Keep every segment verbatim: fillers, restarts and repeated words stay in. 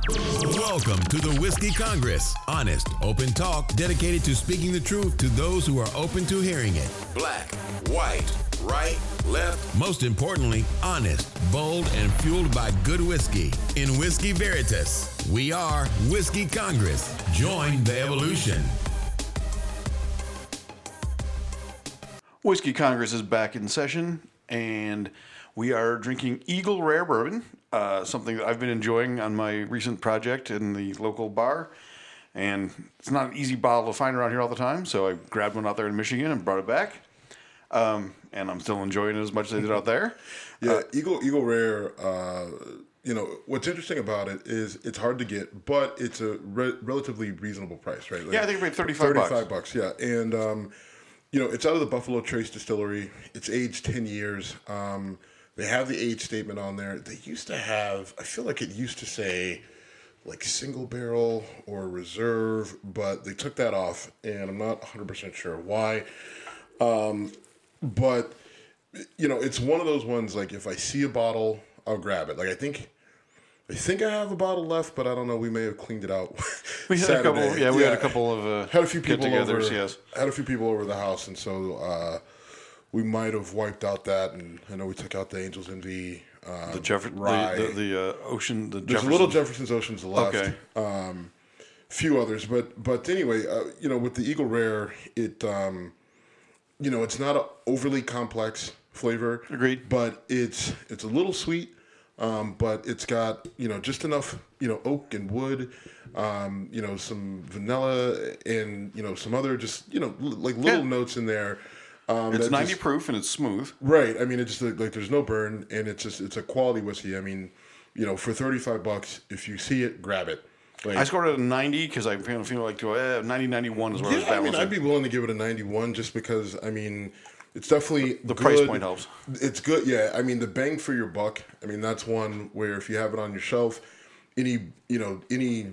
Welcome to the Whiskey Congress. Honest, open talk dedicated to speaking the truth to those who are open to hearing it. Black, white, right, left. Most importantly, honest, bold, and fueled by good whiskey. In Whiskey Veritas, we are Whiskey Congress. Join the evolution. Whiskey Congress is back in session, and we are drinking Eagle Rare Bourbon, uh, something that I've been enjoying on my recent project in the local bar. And it's not an easy bottle to find around here all the time, so I grabbed one out there in Michigan and brought it back. Um, and I'm still enjoying it as much as I did out there. Yeah, uh, Eagle Eagle Rare, uh, you know, what's interesting about it is it's hard to get, but it's a re- relatively reasonable price, right? Like yeah, I think it's thirty-five bucks. thirty-five bucks, yeah. And, um, you know, it's out of the Buffalo Trace Distillery. It's aged ten years. Um, they have the age statement on there. They used to have, I feel like it used to say like single barrel or reserve, but they took that off, and I'm not one hundred percent sure why. Um, but, you know, it's one of those ones, like, if I see a bottle, I'll grab it. Like, I think... I think I have a bottle left, but I don't know. We may have cleaned it out. We had Saturday. a couple. Yeah, we yeah. had a couple of uh, had a few people over. Yes, had a few people over the house, and so uh, we might have wiped out that. And I know we took out the Angels Envy, uh, the Jeff, rye. the the, the uh, Ocean, the There's Jefferson. a little Jefferson's Oceans left. Okay. Um, few others, but but anyway, uh, you know, with the Eagle Rare, it um, you know, it's not an overly complex flavor. Agreed. But it's it's a little sweet. Um, but it's got, you know, just enough, you know, oak and wood, um, you know, some vanilla and, you know, some other just, you know, l- like little Yeah. notes in there. Um, It's that ninety just- proof and it's smooth. Right. I mean, it's just like, like there's no burn, and it's just, it's a quality whiskey. I mean, you know, for thirty-five bucks, if you see it, grab it. Like, I scored it a ninety because I feel, feel like to eh, ninety, ninety-one is where I was yeah, I mean, balancing. I'd be willing to give it a ninety-one just because, I mean, it's definitely The good. price point helps. It's good, yeah. I mean, the bang for your buck. I mean, that's one where if you have it on your shelf, any you know any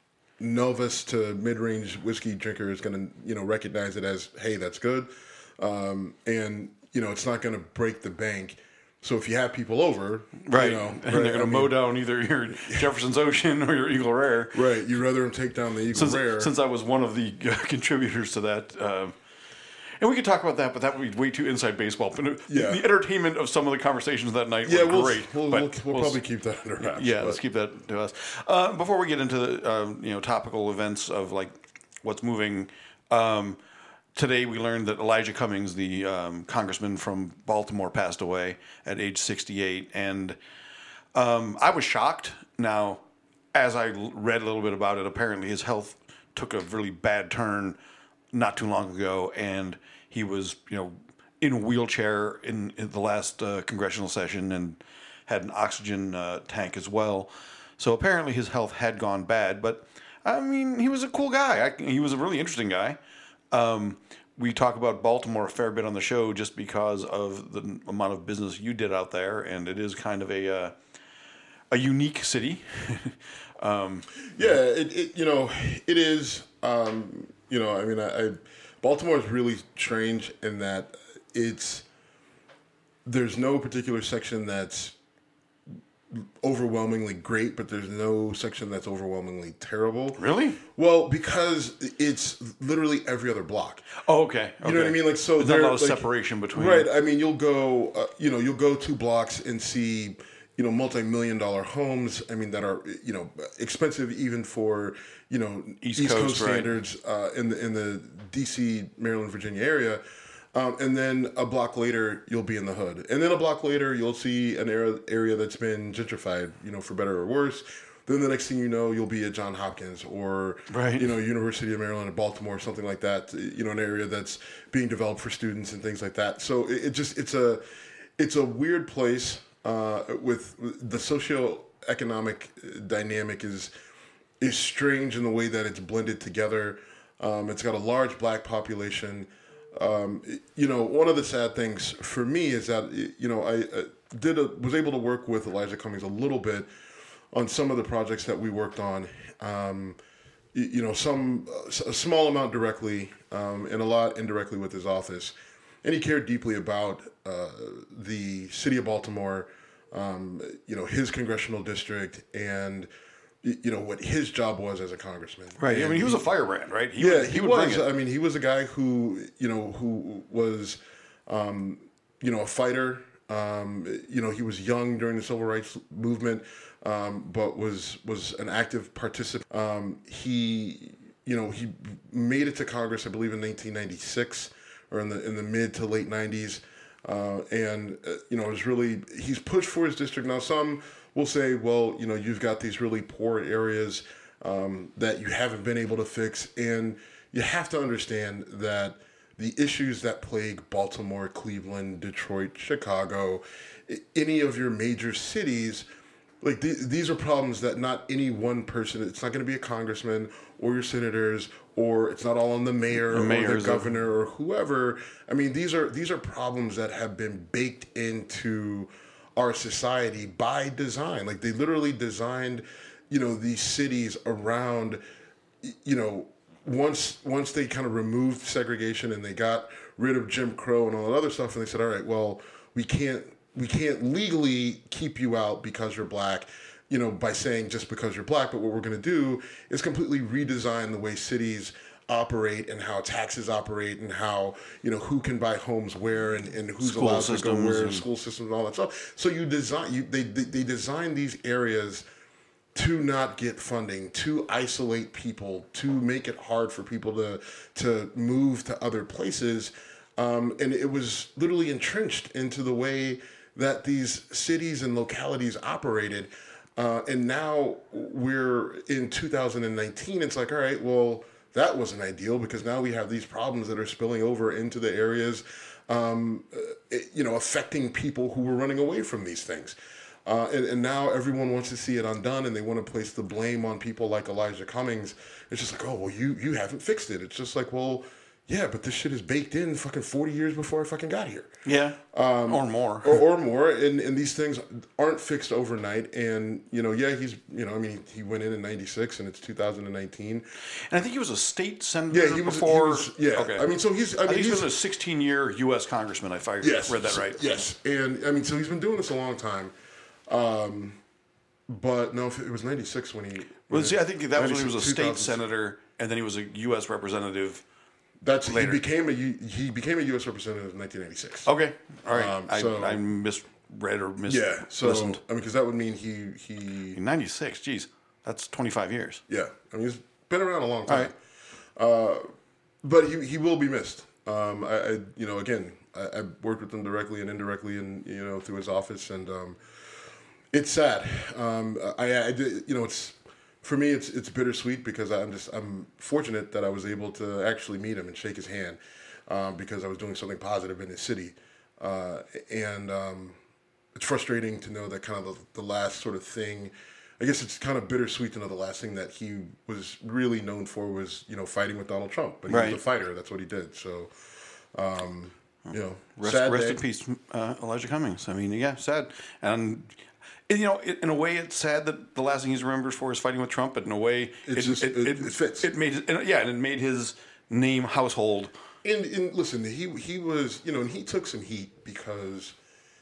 novice to mid-range whiskey drinker is going to you know recognize it as, hey, that's good, um, and you know it's not going to break the bank. So if you have people over, Right, you know, and right, they're going to I mow mean, down either your Jefferson's Ocean or your Eagle Rare. right, you'd rather them take down the Eagle Since, Rare. since I was one of the uh, contributors to that. Uh, and we could talk about that, but that would be way too inside baseball. But the, Yeah. the entertainment of some of the conversations that night yeah, were we'll, great. we'll, but we'll, we'll we'll probably s- keep that under wraps. Yeah, but- let's keep that to us. Uh, before we get into the uh, you know topical events of like what's moving, um, today we learned that Elijah Cummings, the um, congressman from Baltimore, passed away at age sixty-eight, and um, I was shocked. Now, as I l- read a little bit about it, apparently his health took a really bad turn not too long ago, and he was you know in a wheelchair in, in the last uh, congressional session and had an oxygen uh, tank as well. So apparently his health had gone bad, but I mean, he was a cool guy. I, he was a really interesting guy. Um, we talk about Baltimore a fair bit on the show just because of the amount of business you did out there, and it is kind of a uh, a unique city. um, Yeah, it, it you know it is. Um, you know, I mean, I, I Baltimore is really strange in that it's there's no particular section that's overwhelmingly great, but there's no section that's overwhelmingly terrible. really? Well, because it's literally every other block. Oh, okay. You know what I mean? Like, so there's not a there- lot of like- separation between. Right. I mean, you'll go, uh, you know, you'll go two blocks and see, you know, multi-million dollar homes. I mean, that are, you know, expensive even for, you know, East East, Coast, Coast, right. standards uh, in the in the D C, Maryland, Virginia area. Um, and then a block later, you'll be in the hood. And then a block later, you'll see an area area that's been gentrified, you know, for better or worse. Then the next thing you know, you'll be at Johns Hopkins or, Right. you know, University of Maryland or Baltimore, something like that. You know, an area that's being developed for students and things like that. So it, it just it's a it's a weird place uh, with the socioeconomic dynamic is is strange in the way that it's blended together. Um, it's got a large black population. Um, you know, one of the sad things for me is that you know I uh, did a, was able to work with Elijah Cummings a little bit on some of the projects that we worked on. Um, you, you know, some a small amount directly um, and a lot indirectly with his office, and he cared deeply about uh, the city of Baltimore. Um, you know, his congressional district and you know, what his job was as a congressman. Right. And I mean, he was a firebrand, right? He yeah, would, he, he would was. bring it. I mean, he was a guy who, you know, who was, um, you know, a fighter. Um, you know, he was young during the civil rights movement, um, but was was an active participant. Um, he, you know, he made it to Congress, I believe, in nineteen ninety-six or in the in the mid to late nineties, uh, and uh, you know, was really he's pushed for his district. Now, some will say, well, you know, you've got these really poor areas um, that you haven't been able to fix, and you have to understand that the issues that plague Baltimore, Cleveland, Detroit, Chicago, any of your major cities, like th- these are problems that not any one person, it's not going to be a congressman or your senators, or it's not all on the mayor the or the governor or whoever. I mean, these are these are problems that have been baked into our society by design. Like they literally designed, you know, these cities around, you know, Once once they kind of removed segregation and they got rid of Jim Crow and all that other stuff, and they said, all right, well, we can't we can't legally keep you out because you're black, you know, by saying just because you're black. But what we're going to do is completely redesign the way cities operate and how taxes operate and how, you know, who can buy homes where and, and who's School allowed to go where, and school systems and all that stuff. So you design you they they, they design these areas to not get funding, to isolate people, to make it hard for people to to move to other places. Um, and it was literally entrenched into the way that these cities and localities operated. Uh, and now we're in two thousand nineteen. It's like, all right, well, that wasn't ideal because now we have these problems that are spilling over into the areas, um, it, you know, affecting people who were running away from these things. Uh, and, and now everyone wants to see it undone, and they want to place the blame on people like Elijah Cummings. It's just like, oh, well, you you haven't fixed it. It's just like, well, yeah, but this shit is baked in fucking forty years before I fucking got here. Yeah, um, or more. or, or more, and, and these things aren't fixed overnight. And, you know, yeah, he's, you know, I mean, he went in in ninety-six, and it's two thousand nineteen. And I think he was a state senator Yeah, he was, before. he was, yeah, okay. I mean, so he's, I, I mean, think he's he's been a sixteen-year U S congressman, if I yes, read that right. Yes, and, I mean, so he's been doing this a long time. Um, but no, it was ninety-six when he. Well, see, I think that was when he was a state two thousand senator, and then he was a U S representative. That's later. he became a U- he became a U S representative in nineteen ninety-six. Okay, all right. Um, I, so- I misread or mis Yeah, so listened. I mean, because that would mean he he In ninety-six, geez, that's twenty-five years. yeah. I mean, he's been around a long All time. right. Uh, but he he will be missed. Um, I, I you know again I, I worked with him directly and indirectly, and you know through his office, and um, it's sad. Um, I, I did, you know it's. For me, it's it's bittersweet because I'm just I'm fortunate that I was able to actually meet him and shake his hand um, because I was doing something positive in his city, uh, and um, it's frustrating to know that kind of the, the last sort of thing. I guess it's kind of bittersweet to know the last thing that he was really known for was you know fighting with Donald Trump, but he Right. was a fighter. That's what he did. So, um, you know, Rest, sad rest day. in peace, uh, Elijah Cummings. I mean, yeah, sad. And, you know, it, in a way, it's sad that the last thing he's remembered for is fighting with Trump, but in a way, It's it, just- it, it- it, it fits. It made, and, yeah, and it made his name household. And, and listen, he he was you know, and he took some heat because,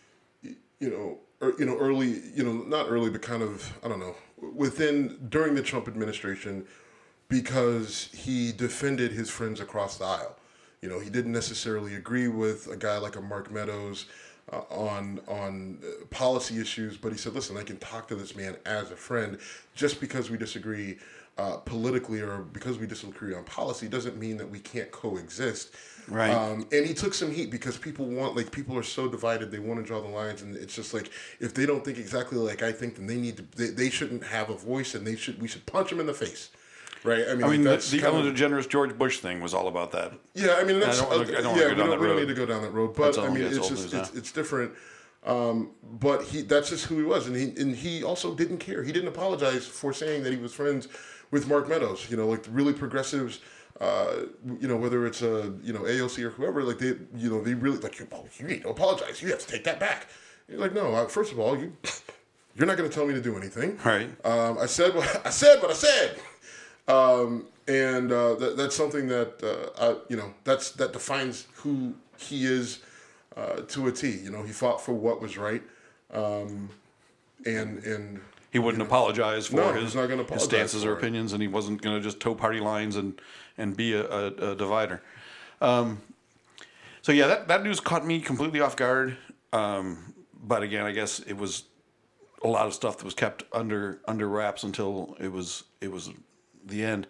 you know, er, you know, early, you know, not early, but kind of, I don't know, within during the Trump administration, because he defended his friends across the aisle. You know, he didn't necessarily agree with a guy like a Mark Meadows uh, on on uh, policy issues, but he said, "Listen, I can talk to this man as a friend. Just because we disagree uh, politically or because we disagree on policy doesn't mean that we can't coexist." Right. Um, and he took some heat because people want, like, people are so divided. They want to draw the lines, and it's just like if they don't think exactly like I think, then they need to. They, they shouldn't have a voice, and they should. We should punch them in the face. Right. I mean, I mean, like, the, that's the kind Ellen of- DeGeneres George Bush thing was all about that. yeah, I mean, that's, I don't wanna- I don't wanna yeah, go we down don't, that we don't road. need to go down that road, but That's I all- mean, that's it's all just there's it's, that. it's different. Um, but he that's just who he was, and he and he also didn't care. He didn't apologize for saying that he was friends with Mark Meadows. You know, like the really progressives. Uh, you know, whether it's a you know A O C or whoever, like they you know they really like oh, you need to apologize. You have to take that back. You're like, no. Uh, first of all, you you're not going to tell me to do anything. Right. Um, I said what I said. What I said. Um, and uh, that, that's something that uh, I, you know that's that defines who he is uh, to a T. You know, he fought for what was right, um, and and He wouldn't apologize for No, his, he's not gonna his apologize stances or for it. opinions, and he wasn't going to just toe party lines and, and be a, a, a divider. Um, so, yeah, that, that news caught me completely off guard. Um, but again, I guess it was a lot of stuff that was kept under under wraps until it was it was the end.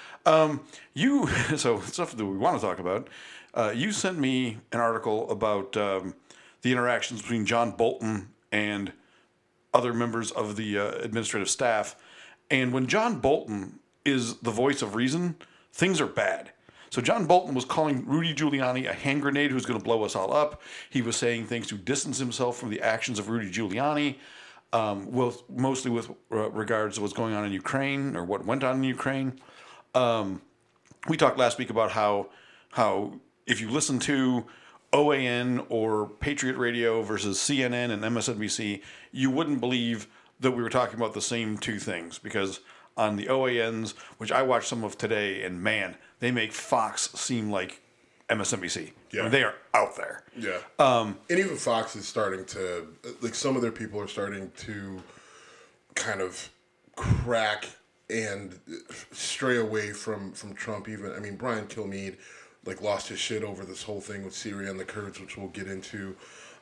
Um, you so stuff that we want to talk about. Uh, you sent me an article about um, the interactions between John Bolton and other members of the uh, administrative staff, and when John Bolton is the voice of reason, things are bad. So John Bolton was calling Rudy Giuliani a hand grenade who's going to blow us all up. He was saying things to distance himself from the actions of Rudy Giuliani, um, with, mostly with uh, regards to what's going on in Ukraine or what went on in Ukraine. Um, we talked last week about how how if you listen to O A N or Patriot Radio versus C N N and M S N B C, you wouldn't believe that we were talking about the same two things, because on the O A Ns, which I watched some of today, and man, they make Fox seem like M S N B C. Yeah. I mean, they are out there. Yeah. Um, and even Fox is starting to, like, some of their people are starting to kind of crack and stray away from, from Trump. Even, I mean, Brian Kilmeade, like, lost his shit over this whole thing with Syria and the Kurds, which we'll get into.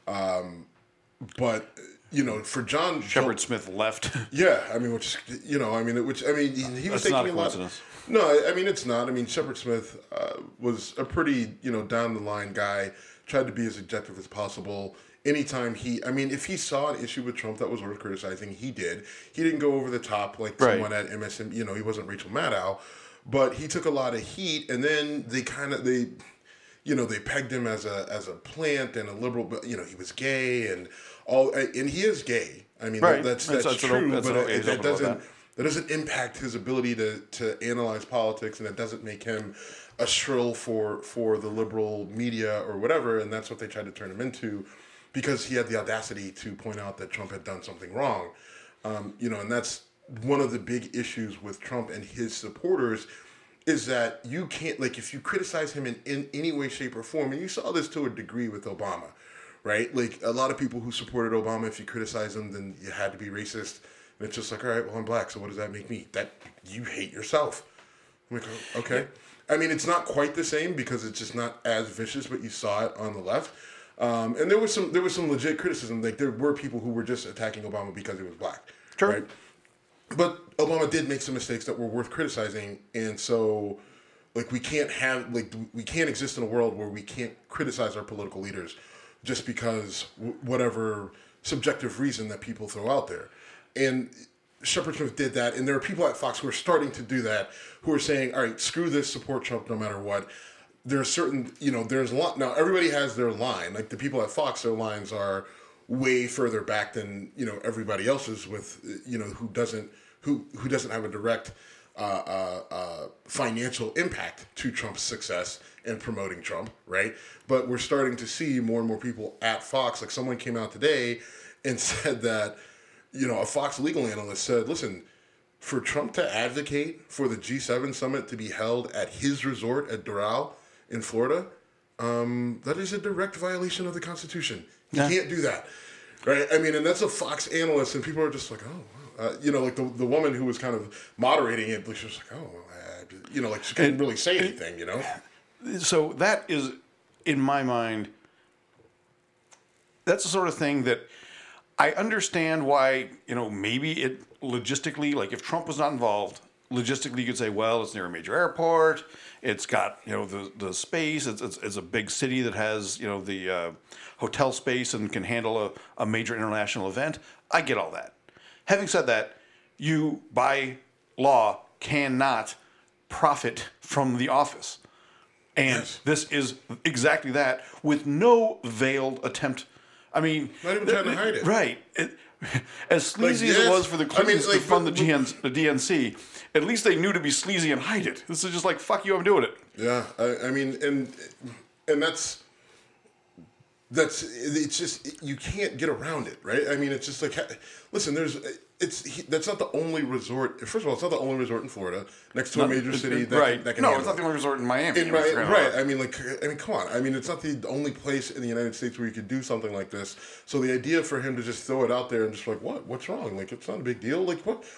Um, but, you know, for John Shepard Smith left. Yeah, I mean, which, you know, I mean, which, I mean, he, he was That's not taking a a lot. coincidence. No, I, I mean, it's not. I mean, Shepard Smith uh, was a pretty, you know, down the line guy, tried to be as objective as possible. Anytime he, I mean, if he saw an issue with Trump that was worth criticizing, he did. He didn't go over the top like Right. someone at M S N, you know, he wasn't Rachel Maddow, but he took a lot of heat, and then they kind of, they, you know, they pegged him as a as a plant and a liberal, but, you know, he was gay and all, and he is gay. I mean, Right. that's That's- that's, that's an true, op- that's but an- it, he's that open about doesn't that. that doesn't impact his ability to to analyze politics, and it doesn't make him a shrill for for the liberal media or whatever. And that's what they tried to turn him into, because he had the audacity to point out that Trump had done something wrong. Um, you know, and that's one of the big issues with Trump and his supporters, is that you can't, like, if you criticize him in, in any way, shape, or form, and you saw this to a degree with Obama, right? Like, a lot of people who supported Obama, if you criticize him, then you had to be racist. And it's just like, all right, well, I'm black, so what does that make me? That you hate yourself. I'm like, oh, okay. I mean, it's not quite the same, because it's just not as vicious, but you saw it on the left. Um, and there was some there was some legit criticism. Like, there were people who were just attacking Obama because he was black. Sure. Right? But Obama did make some mistakes that were worth criticizing, and so, like, we can't have like we can't exist in a world where we can't criticize our political leaders just because w- whatever subjective reason that people throw out there. And Shepard Smith did that, and there are people at Fox who are starting to do that, who are saying, all right, screw this, support Trump no matter what. There are certain, you know, there's a lot. Now, everybody has their line. Like, the people at Fox, their lines are way further back than, you know, everybody else's, with, you know, who doesn't, who, who doesn't have a direct uh, uh, uh, financial impact to Trump's success and promoting Trump, right? But we're starting to see more and more people at Fox. Like, someone came out today and said that, you know, a Fox legal analyst said, listen, for Trump to advocate for the G seven summit to be held at his resort at Doral in Florida, um, that is a direct violation of the Constitution. You Yeah. can't do that, right? I mean, and that's a Fox analyst, and people are just like, oh, wow. uh, you know, like the the woman who was kind of moderating it, she was like, oh, uh, you know, like she couldn't It- really say anything, you know? So that is, in my mind, that's the sort of thing that I understand why, you know, maybe it logistically, like if Trump was not involved, logistically you could say, well, it's near a major airport, it's got, you know, the the space, it's it's, it's a big city that has, you know, the uh, hotel space and can handle a, a major international event. I get all that. Having said that, you, by law, cannot profit from the office. And Yes. this is exactly that, with no veiled attempt. I mean, Not even trying to hide it. Right. It, as sleazy as yes. it was for the I mean, Clintons like, to fund but- the, G N, the D N C, at least they knew to be sleazy and hide it. This is just like, fuck you, I'm doing it. Yeah, I, I mean, and and that's that's it's just, you can't get around it, right? I mean, it's just like, listen, there's it's he, that's not the only resort. First of all, it's not the only resort in Florida next to a Not- major city. That right. can, that can no, handle it's not it. the only resort in Miami. In It my, was kind of- right. I mean, like, I mean, come on. I mean, it's not the only place in the United States where you could do something like this. So the idea for him to just throw it out there and just like, what? What's wrong? Like, it's not a big deal. Like, what?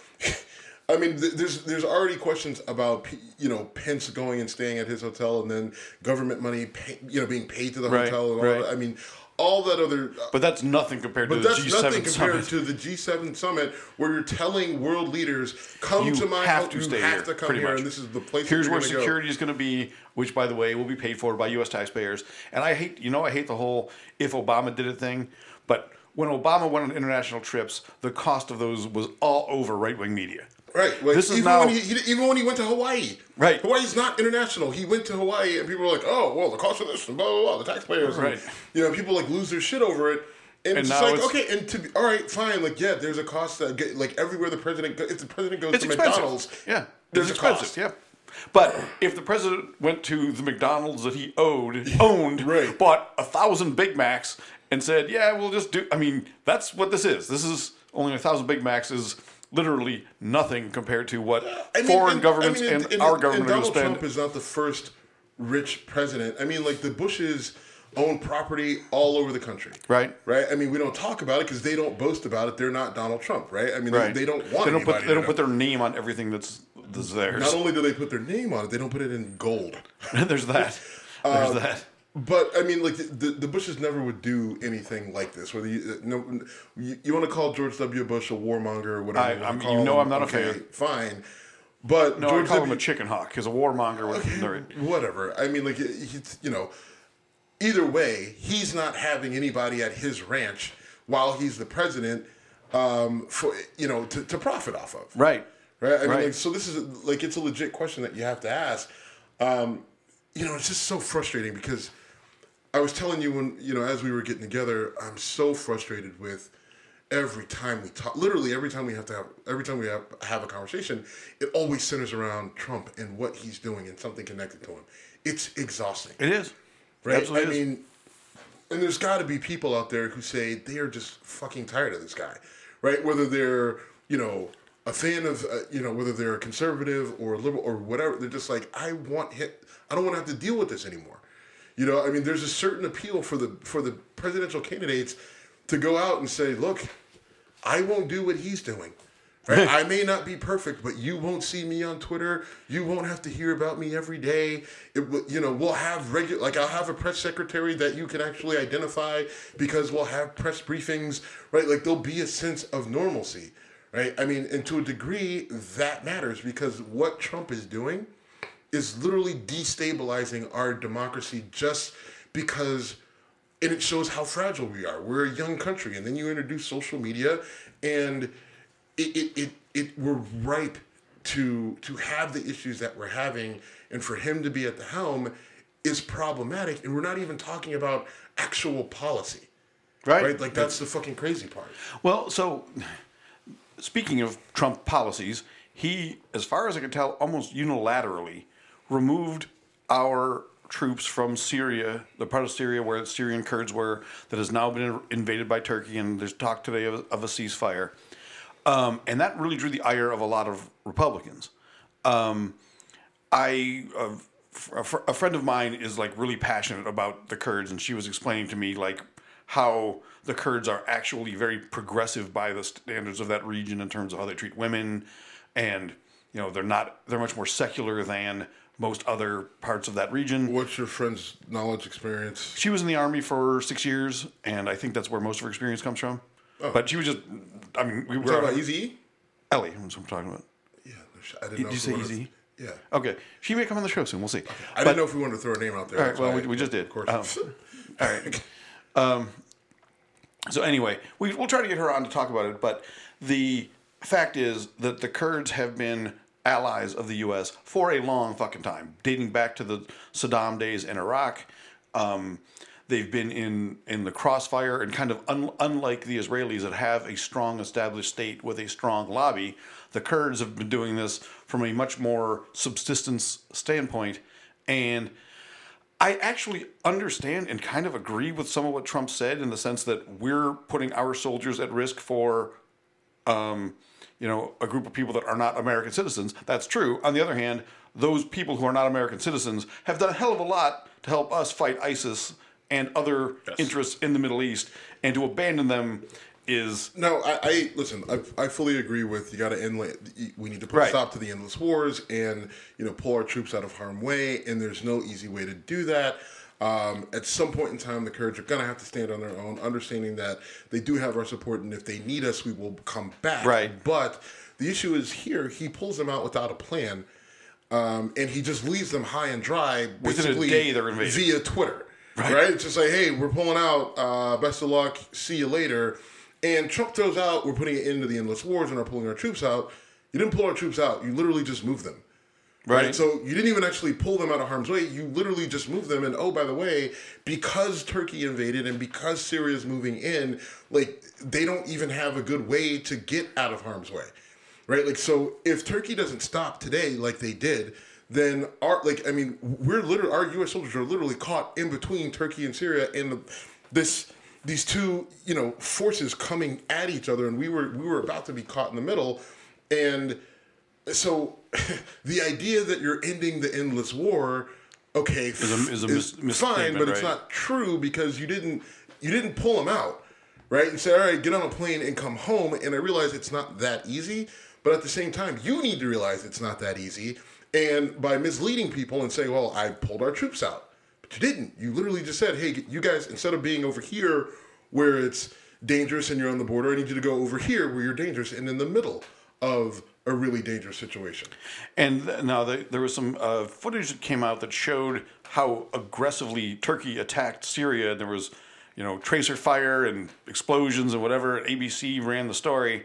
I mean, th- there's there's already questions about you know Pence going and staying at his hotel and then government money, pay, you know, being paid to the Right, hotel and all right. that. I mean, all that other. But that's nothing compared to But the that's G nothing seven compared summit. to the G seven summit, where you're telling world leaders, "Come You to my have house. to You stay have here, to come pretty here, much. and this is the place." Here's that where you're gonna security is going to be, which, by the way, will be paid for by U S taxpayers. And I hate, you know, I hate the whole if Obama did it thing. But when Obama went on international trips, the cost of those was all over right wing media. Go. Right. Like, This is even now- when he, he even when he went to Hawaii. Right. Hawaii's not international. He went to Hawaii, and people were like, "Oh, well, the cost of this and blah blah blah." The taxpayers. And, Right. you know, people like lose their shit over it. And, And it's now just like, it's- okay, and to be, all right, fine, like, yeah, there's a cost that, get, like, everywhere the president, go, if the president goes It's to expensive. McDonald's, Yeah. there's it's a expensive. cost. Yeah. But if the president went to the McDonald's that he owed, owned, Right. bought a thousand Big Macs and said, yeah, we'll just do, I mean, that's what this is. This is only a thousand Big Macs is literally nothing compared to what I mean, foreign and- governments I mean, and, our government and are going to Donald spend. Trump is not the first rich president. I mean, like the Bushes own property all over the country. Right. Right. I mean, we don't talk about it because they don't boast about it. They're not Donald Trump, right? I mean, Right. they, they don't want. They don't put anybody they don't to put know. their name on everything that's that's theirs. Not only do they put their name on it, they don't put it in gold. There's that. There's that. But I mean, like the, the Bushes never would do anything like this. Whether you no, you, you want to call George W. Bush a warmonger or whatever, I- you, wanna I'm- call you know him, I'm not a okay, fan. Fine, but No, George I call W. him a chicken hawk because a warmonger would. Okay, whatever. I mean, like he's you know, either way, he's not having anybody at his ranch while he's the president, um, for you know to, to profit off of. Right. Right. I mean, Right. like, so this is like it's a legit question that you have to ask. Um, you know, it's just so frustrating because I was telling you when you know as we were getting together, I'm so frustrated with every time we talk. Literally every time we have to have every time we have, have a conversation, it always centers around Trump and what he's doing and something connected to him. It's exhausting. It is. Right? Absolutely I is. mean, and there's got to be people out there who say they are just fucking tired of this guy, right? Whether they're, you know, a fan of, uh, you know, whether they're a conservative or a liberal or whatever, they're just like, I want hit. I don't want to have to deal with this anymore. You know, I mean, there's a certain appeal for the for the presidential candidates to go out and say, look, I won't do what he's doing. Right? I may not be perfect, but you won't see me on Twitter. You won't have to hear about me every day. It, will- you know, we'll have regular, like I'll have a press secretary that you can actually identify because we'll have press briefings, right? Like there'll be a sense of normalcy, right? I mean, and to a degree that matters because what Trump is doing is literally destabilizing our democracy just because, and it shows how fragile we are. We're a young country, and then you introduce social media and It, it, it, it we're ripe to to have the issues that we're having, and for him to be at the helm is problematic. And we're not even talking about actual policy, Right. right? Like that's the fucking crazy part. Well, so speaking of Trump policies, he, as far as I can tell, almost unilaterally removed our troops from Syria, the part of Syria where the Syrian Kurds were, that has now been invaded by Turkey, and there's talk today of, of a ceasefire. Um, and that really drew the ire of a lot of Republicans. Um, I uh, a, fr- a friend of mine is like really passionate about the Kurds, and she was explaining to me like how the Kurds are actually very progressive by the standards of that region in terms of how they treat women, and you know they're not they're much more secular than most other parts of that region. What's your friend's knowledge experience? She was in the army for six years, and I think that's where most of her experience comes from. Oh. But she was just, I mean, we You were talking about Eazy-E? Ellie. That's what I'm talking about. Yeah, I didn't Did know. you if say we wanted- Eazy-E? Yeah. Okay, she may come on the show soon. We'll see. I didn't know if we wanted to throw a name out there. All right. That's Well, why we, I- we just did. Of course. Um, all right. Um, so anyway, we, we'll try to get her on to talk about it. But the fact is that the Kurds have been allies of the U S for a long fucking time, dating back to the Saddam days in Iraq. Um, they've been in, in the crossfire, and kind of un, unlike the Israelis that have a strong established state with a strong lobby, the Kurds have been doing this from a much more subsistence standpoint. And I actually understand and kind of agree with some of what Trump said in the sense that we're putting our soldiers at risk for um, you know, a group of people that are not American citizens. That's true. On the other hand, those people who are not American citizens have done a hell of a lot to help us fight ISIS and other yes. interests in the Middle East, and to abandon them is... No, I, I listen, I, I fully agree with you got to end, we need to put right. a stop to the endless wars and, you know, pull our troops out of harm's way, and there's no easy way to do that. Um, at some point in time, the Kurds are going to have to stand on their own, understanding that they do have our support, and if they need us, we will come back. Right. But the issue is here, he pulls them out without a plan, um, and he just leaves them high and dry, basically within a day they're invaded. Via Twitter. Right. right? It's just like, hey, we're pulling out, uh, best of luck, see you later. And Trump throws out, we're putting it into the endless wars and are pulling our troops out. You didn't pull our troops out, you literally just moved them. Right. right. So you didn't even actually pull them out of harm's way. You literally just moved them. And oh, by the way, because Turkey invaded and because Syria is moving in, like they don't even have a good way to get out of harm's way. Right. Like, so if Turkey doesn't stop today, like they did, then our, like, I mean, we're literally, our U S soldiers are literally caught in between Turkey and Syria and this, these two, you know, forces coming at each other. And we were, we were about to be caught in the middle. And so the idea that you're ending the endless war, okay, is, a, is, a mis- is fine, but it's right? not true because you didn't you didn't pull them out, right? And say, all right, get on a plane and come home. And I realize it's not that easy, but at the same time, you need to realize it's not that easy. And by misleading people and saying, well, I pulled our troops out, but you didn't. You literally just said, hey, you guys, instead of being over here where it's dangerous and you're on the border, I need you to go over here where you're dangerous and in the middle of a really dangerous situation. And th- now the, there was some uh, footage that came out that showed how aggressively Turkey attacked Syria. And there was, you know, tracer fire and explosions and whatever. A B C ran the story.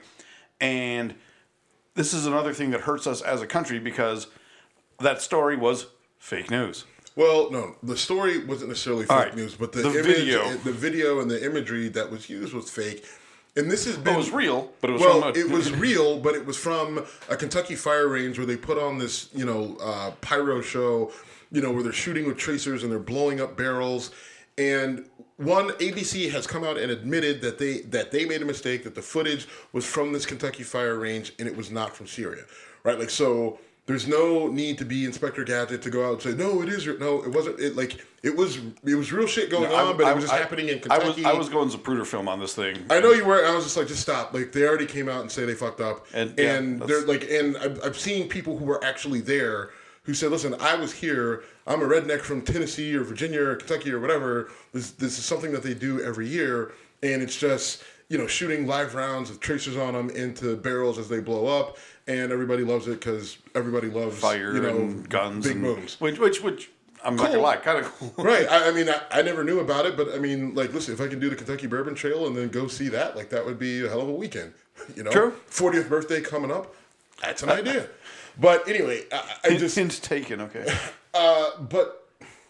And this is another thing that hurts us as a country because that story was fake news. Well, no, the story wasn't necessarily fake right. news, but the, The image, video. the video and the imagery that was used was fake. And this has been... It was real, but it was well, from a... it was real, but it was from a Kentucky fire range where they put on this, you know, uh, pyro show, you know, where they're shooting with tracers and they're blowing up barrels. And one, A B C has come out and admitted that they that they made a mistake, that the footage was from this Kentucky fire range and it was not from Syria, right? Like, so... There's no need to be Inspector Gadget to go out and say, no, it is. No, it wasn't. It like it was. It was real shit going no, on, I, but I, it was just I, happening in Kentucky. I was, I was going Zapruder film on this thing. I know you were. I was just like, just stop. Like they already came out and say they fucked up, and, and yeah, they're like, and I've, I've seen people who were actually there who said, listen, I was here. I'm a redneck from Tennessee or Virginia or Kentucky or whatever. This this is something that they do every year, and it's just, you know, shooting live rounds with tracers on them into barrels as they blow up. And everybody loves it because everybody loves fire, you know, and guns, big and, booms. Which, which, which, I'm cool. not gonna lie, kind of cool. Right. I, I mean, I, I never knew about it, but I mean, like, listen, if I can do the Kentucky Bourbon Trail and then go see that, like, that would be a hell of a weekend. You know, True. fortieth birthday coming up. That's an idea. But anyway, I, I hint, just hint taken. Okay. Uh, but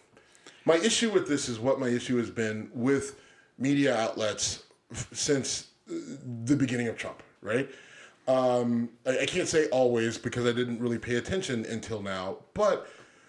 my issue with this is what my issue has been with media outlets f- since the beginning of Trump. Right. Um, I, I can't say always because I didn't really pay attention until now, but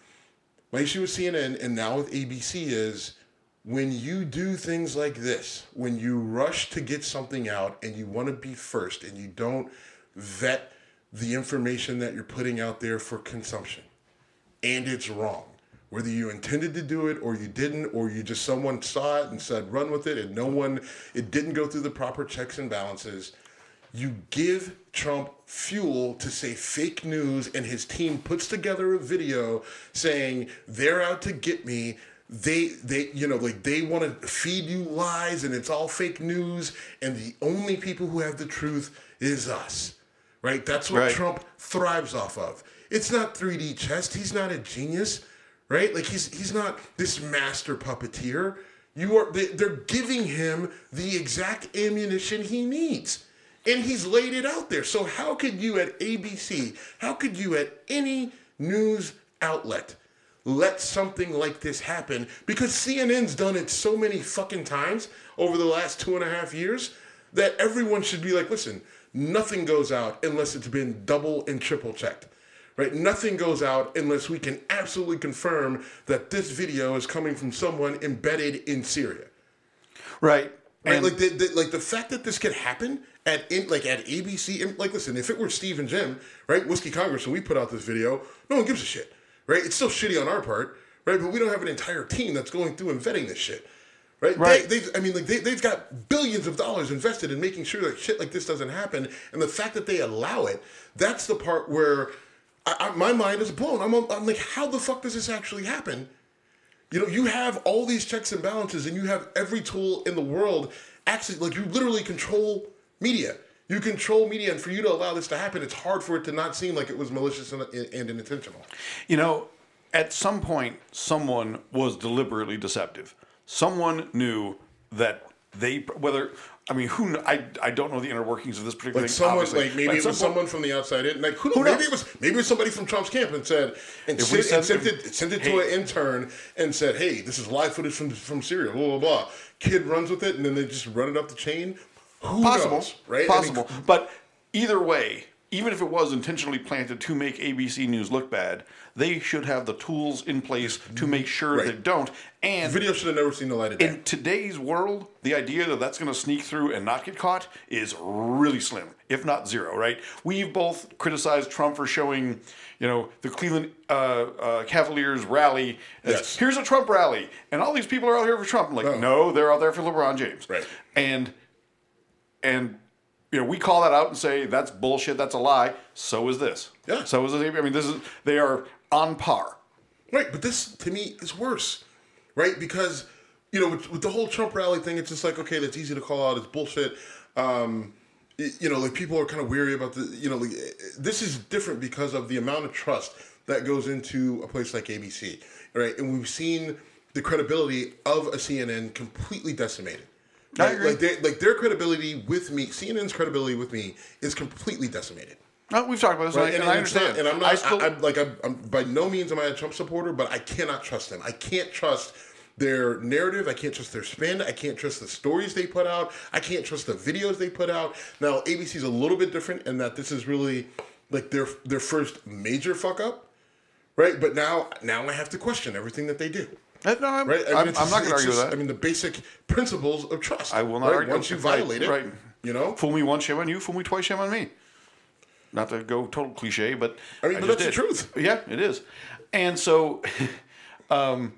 my issue with C N N and now with A B C is when you do things like this, when you rush to get something out and you want to be first and you don't vet the information that you're putting out there for consumption, and it's wrong, whether you intended to do it or you didn't, or you just, someone saw it and said, run with it, and no one, it didn't go through the proper checks and balances. You give Trump fuel to say fake news, and his team puts together a video saying they're out to get me. They, they, you know, like they want to feed you lies, and it's all fake news. And the only people who have the truth is us, right? That's what right. Trump thrives off of. It's not three D chess. He's not a genius, right? Like he's he's not this master puppeteer. You are. They, they're giving him the exact ammunition he needs. And he's laid it out there. So how could you at A B C, how could you at any news outlet let something like this happen? Because C N N's done it so many fucking times over the last two and a half years that everyone should be like, listen, nothing goes out unless it's been double and triple checked, right? Nothing goes out unless we can absolutely confirm that this video is coming from someone embedded in Syria. Right. Right? And- like the, the like the fact that this could happen at in, like at A B C. Like, listen, if it were Steve and Jim, right, Whiskey Congress, and we put out this video, no one gives a shit, right? It's still shitty on our part, right? But we don't have an entire team that's going through and vetting this shit, right? Right. They, they've, I mean, like they, they've got billions of dollars invested in making sure that shit like this doesn't happen, and the fact that they allow it, that's the part where I, I, my mind is blown. I'm, I'm like, how the fuck does this actually happen? You know, you have all these checks and balances, and you have every tool in the world. Actually, like, you literally control media. You control media, and for you to allow this to happen, it's hard for it to not seem like it was malicious and, and intentional. You know, at some point, someone was deliberately deceptive. Someone knew that they, whether, I mean, who, kn- I, I don't know the inner workings of this particular Like thing. someone, obviously. like maybe But it was some someone from the outside in. Like who, Who maybe knows? it was maybe it was somebody from Trump's camp and said and, If we sent, and sent- sent it sent it to hey. an intern and said, hey, this is live footage from from Syria. Blah blah blah. Kid runs with it and then they just run it up the chain. Who Possible, knows, right? possible. I mean, but either way, even if it was intentionally planted to make A B C News look bad, they should have the tools in place to make sure Right. they don't. And video should have never seen the light of day. in today's world, the idea that that's going to sneak through and not get caught is really slim, if not zero, right? We've both criticized Trump for showing, you know, the Cleveland uh, uh, Cavaliers rally as, Yes. here's a Trump rally, and all these people are out here for Trump. I'm like, No. no, they're out there for LeBron James. Right. And, and, you know, we call that out and say that's bullshit, that's a lie. So is this. Yeah. So is this. I mean, this is, they are on par. Right, but this to me is worse, right? Because you know, with, with the whole Trump rally thing, it's just like, okay, that's easy to call out. It's bullshit. Um, it- you know, like people are kind of weary about the. You know, like, this is different because of the amount of trust that goes into a place like A B C, right? And we've seen the credibility of a C N N completely decimated. I Right? agree. Like, they, like their credibility with me, C N N's credibility with me is completely decimated. No, we've talked about this, Right, and, and, I it's not- understand. and I'm not. I still, I, am like, I'm, I'm by no means am I a Trump supporter, but I cannot trust them. I can't trust their narrative. I can't trust their spin. I can't trust the stories they put out. I can't trust the videos they put out. Now, A B C's a little bit different in that this is really like their their first major fuck up, right? But now, now I have to question everything that they do. Uh, no, I'm, Right? I mean, I'm, it's I'm just- not going to it's argue with just- that. I mean, the basic principles of trust. I will not right? argue. Once you Right, violate it, right. you know. Fool me once, shame on you. Fool me twice, shame on me. Not to go total cliche, but I mean, but just that's the did. truth. Yeah, it is. And so, um,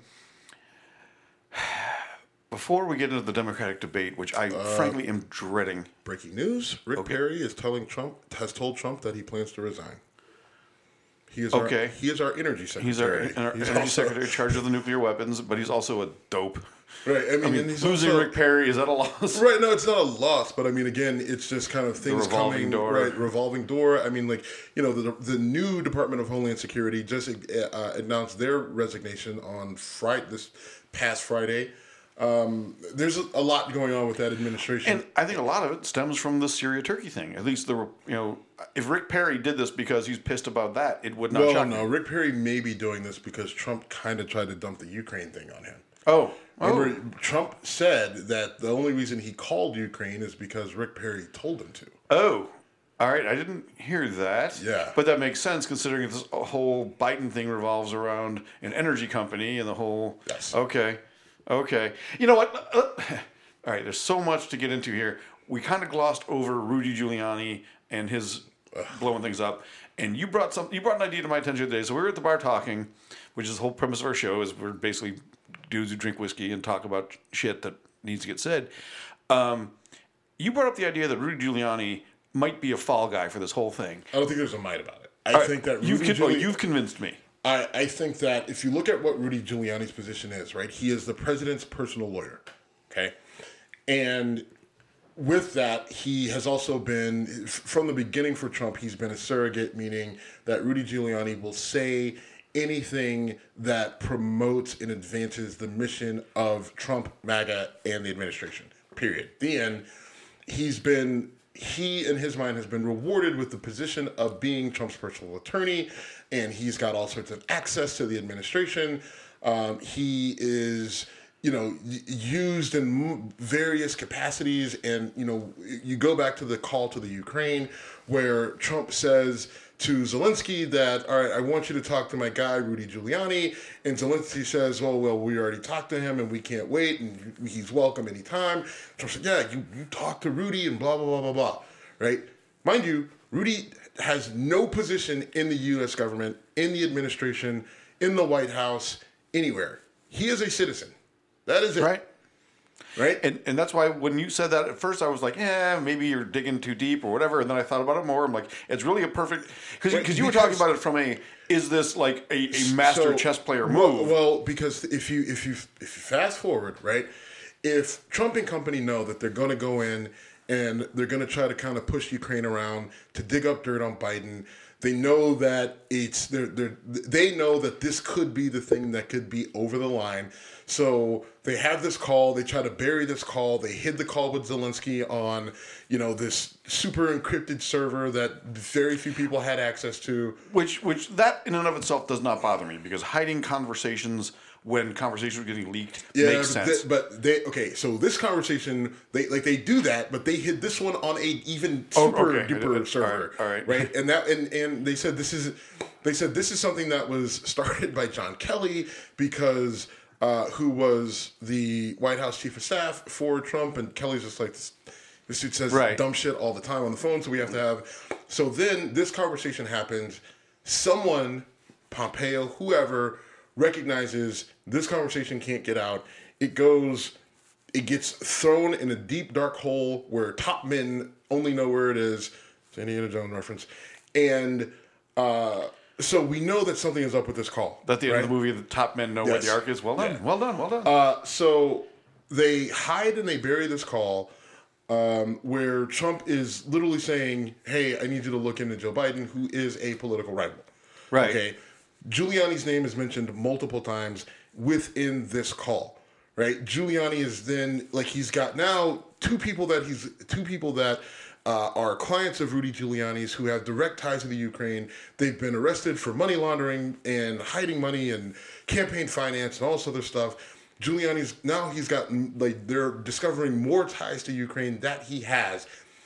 before we get into the Democratic debate, which I Uh, frankly am dreading, Breaking news: Rick Perry is telling Trump has told Trump that he plans to resign. He is Okay. Our, he is our energy secretary. he's our, our He's energy also- secretary in charge of the nuclear weapons, but he's also a dope. Right. I mean, I mean, and he's losing also, Rick Perry, is that a loss? Right. No, it's not a loss, but I mean, again, it's just kind of things revolving coming. door. Right. Revolving door. I mean, like, you know, the the new Department of Homeland Security just uh, announced their resignation on Friday, this past Friday. Um, there's a, a lot going on with that administration. And I think a lot of it stems from the Syria Turkey thing. At least the you know, if Rick Perry did this because he's pissed about that, it would not well, shock no, me. Rick Perry may be doing this because Trump kind of tried to dump the Ukraine thing on him. Oh, oh, Remember, Trump said that the only reason he called Ukraine is because Rick Perry told him to. oh. All right, I didn't hear that. Yeah. But that makes sense considering this whole Biden thing revolves around an energy company and the whole. Yes. Okay. Okay. You know what? Uh, all right, there's so much to get into here. We kind of glossed over Rudy Giuliani and his blowing things up. And you brought some. You brought an idea to my attention today. So we were at the bar talking, which is the whole premise of our show is we're basically dudes who drink whiskey and talk about shit that needs to get said. Um, you brought up the idea that Rudy Giuliani might be a fall guy for this whole thing. I don't think there's a might about it. I All right, think that you've Rudy con- oh, Giuliani- you've convinced me. I, I think that if you look at what Rudy Giuliani's position is, right, he is the president's personal lawyer, okay? And with that, he has also been, from the beginning for Trump, he's been a surrogate, meaning that Rudy Giuliani will say anything that promotes and advances the mission of Trump, MAGA, and the administration, period. The end. He's been... He, in his mind, has been rewarded with the position of being Trump's personal attorney, and he's got all sorts of access to the administration. Um, he is, you know, y- used in m- various capacities, and, you know, you go back to the call to the Ukraine, where Trump says to Zelensky that, all right, I want you to talk to my guy, Rudy Giuliani. And Zelensky says, oh, well, we already talked to him and we can't wait and he's welcome anytime. Trump said, yeah, you, you talk to Rudy and blah, blah, blah, blah, blah, right? Mind you, Rudy has no position in the U S government, in the administration, in the White House, anywhere. He is a citizen. That is it. Right. Right? And and that's why when you said that at first, I was like, yeah, maybe you're digging too deep or whatever. And then I thought about it more. I'm like, it's really a perfect because Right, because you were because- talking about it from a is this like a, a master So- chess player well- move? Well, because if you if you if you fast forward, right, if Trump and company know that they're going to go in and they're going to try to kind of push Ukraine around to dig up dirt on Biden, they know that it's they're, they're, they know that this could be the thing that could be over the line. So they have this call. They try to bury this call. They hid the call with Zelensky on, you know, this super encrypted server that very few people had access to. Which which that in and of itself does not bother me because hiding conversations when conversations are getting leaked Yeah, makes but sense. they, but they okay. So this conversation, they like they do that, but they hid this one on a even Oh, super okay. duper All right, server, all right. right? And that and and they said this is they said this is something that was started by John Kelly because uh, who was the White House chief of staff for Trump, and Kelly's just like this. This dude says Right. dumb shit all the time on the phone, so we have to have. So then this conversation happens. Someone, Pompeo, whoever, recognizes this conversation can't get out. It goes, it gets thrown in a deep dark hole where top men only know where it is. It's an Indiana Jones reference, and uh, so we know that something is up with this call. At the end right? of the movie, the top men know where Yes. the arc is. Well done, Yeah. well done, well done. Uh, so they hide and they bury this call um, where Trump is literally saying, hey, I need you to look into Joe Biden, who is a political rival. Right. Okay. Giuliani's name is mentioned multiple times within this call, right? Giuliani is then, like, he's got now two people that he's, two people that uh, are clients of Rudy Giuliani's who have direct ties to the Ukraine. They've been arrested for money laundering and hiding money and campaign finance and all this other stuff. Giuliani's now he's got like they're discovering more ties to Ukraine that he has.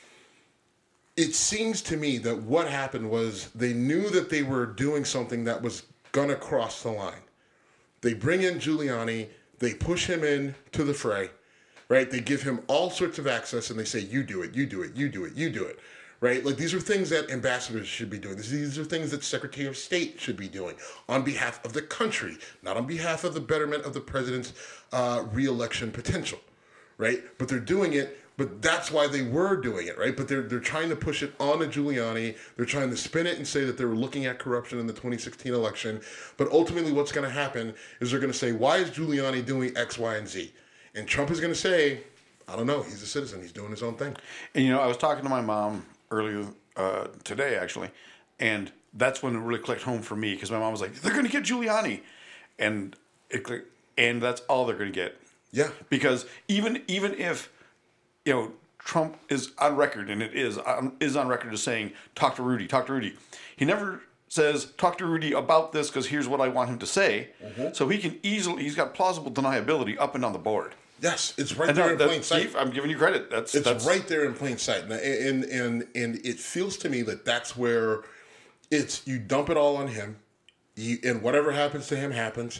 It seems to me that what happened was they knew that they were doing something that was gonna cross the line. They bring in Giuliani, they push him in to the fray, right? They give him all sorts of access and they say, you do it, you do it, you do it, you do it. Right? Like these are things that ambassadors should be doing. These are things that Secretary of State should be doing on behalf of the country, not on behalf of the betterment of the president's uh, re-election potential, right? But they're doing it, but that's why they were doing it, right? But they're they're trying to push it on to Giuliani. They're trying to spin it and say that they were looking at corruption in the twenty sixteen election. But ultimately what's going to happen is they're going to say, why is Giuliani doing X, Y, and Z? And Trump is going to say, I don't know. He's a citizen. He's doing his own thing. And you know, I was talking to my mom earlier uh, today, actually, and that's when it really clicked home for me because my mom was like, "They're going to get Giuliani," and it clicked, and that's all they're going to get. Yeah. Because even even if you know Trump is on record, and it is on, is on record as saying, "Talk to Rudy, talk to Rudy," he never says, "Talk to Rudy about this because here's what I want him to say." Mm-hmm. So he can easily he's got plausible deniability up and down the board. Yes, it's right And there no, in that- plain sight. Steve, I'm giving you credit. That's It's that's, right there in plain sight, and, and and and it feels to me that that's where it's you dump it all on him, you, and whatever happens to him happens.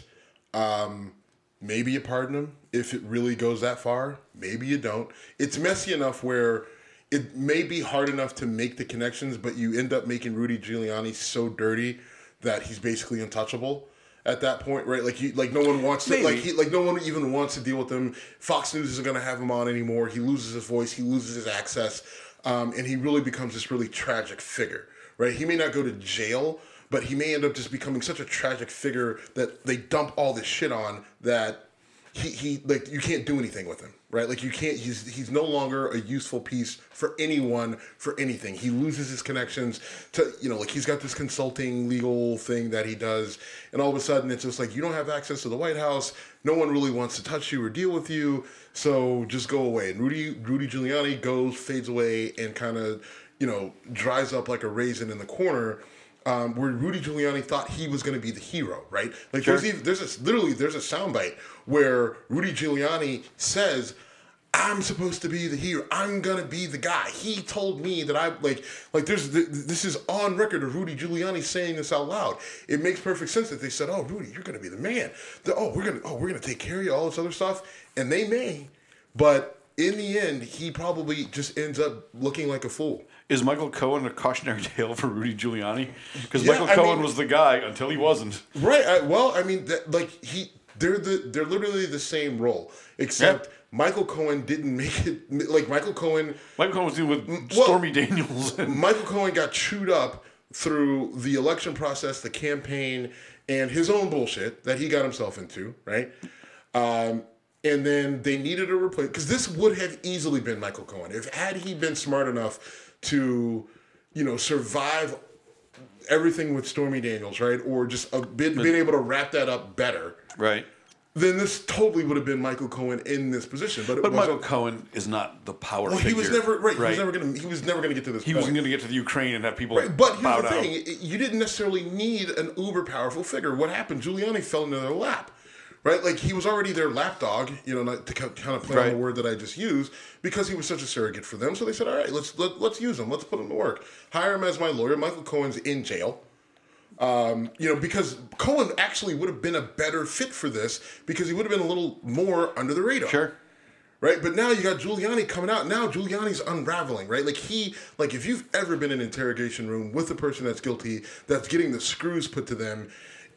Um, maybe you pardon him if it really goes that far. Maybe you don't. It's messy enough where it may be hard enough to make the connections, but you end up making Rudy Giuliani so dirty that he's basically untouchable at that point, right? Like, he, like no one wants to, Maybe. like, he, like no one even wants to deal with him. Fox News isn't going to have him on anymore. He loses his voice. He loses his access, um, and he really becomes this really tragic figure, right? He may not go to jail, but he may end up just becoming such a tragic figure that they dump all this shit on that he, he like you can't do anything with him, right? Like you can't. He's he's no longer a useful piece for anyone for anything. He loses his connections to you know like he's got this consulting legal thing that he does, and all of a sudden it's just like you don't have access to the White House. No one really wants to touch you or deal with you, so just go away. And Rudy Rudy Giuliani goes, fades away, and kind of you know dries up like a raisin in the corner. Um, where Rudy Giuliani thought he was going to be the hero, right? Like Sure. there's even, there's a, literally there's a soundbite where Rudy Giuliani says, I'm supposed to be the hero. I'm gonna be the guy. He told me that I like like. There's this is on record of Rudy Giuliani saying this out loud. It makes perfect sense that they said, "Oh, Rudy, you're gonna be the man. The, oh, we're gonna oh we're gonna take care of you, all this other stuff," and they may, but in the end, he probably just ends up looking like a fool. Is Michael Cohen a cautionary tale for Rudy Giuliani? Because Yeah, Michael I Cohen mean- was the guy until he wasn't. Right. I, well, I mean, that, like he, they're the they're literally the same role, except Yeah. Michael Cohen didn't make it. Like Michael Cohen, Michael Cohen was dealing with well- Stormy Daniels. And, Michael Cohen got chewed up through the election process, the campaign, and his own bullshit that he got himself into. Right. Um, and then they needed a replacement because this would have easily been Michael Cohen if had he been smart enough to, you know, survive everything with Stormy Daniels, right, or just a bit, being able to wrap that up better. right. Then this totally would have been Michael Cohen in this position, but it But wasn't. Michael Cohen is not the power Well, figure. he was never right. He right. was never gonna. He was never gonna get to this. He point. wasn't going to get to the Ukraine and have people Right, but here's bow the down. thing: it- you didn't necessarily need an uber powerful figure. What happened? Giuliani fell into their lap, right? Like he was already their lapdog, you know, not to kind of play on Right. the word that I just used, because he was such a surrogate for them. So they said, "All right, let's let, let's use him. Let's put him to work. Hire him as my lawyer." Michael Cohen's in jail. Um, you know, because Cohen actually would have been a better fit for this because he would have been a little more under the radar. Sure. Right, but now you got Giuliani coming out. Now Giuliani's unraveling, right? Like he, like if you've ever been in an interrogation room with a person that's guilty, that's getting the screws put to them,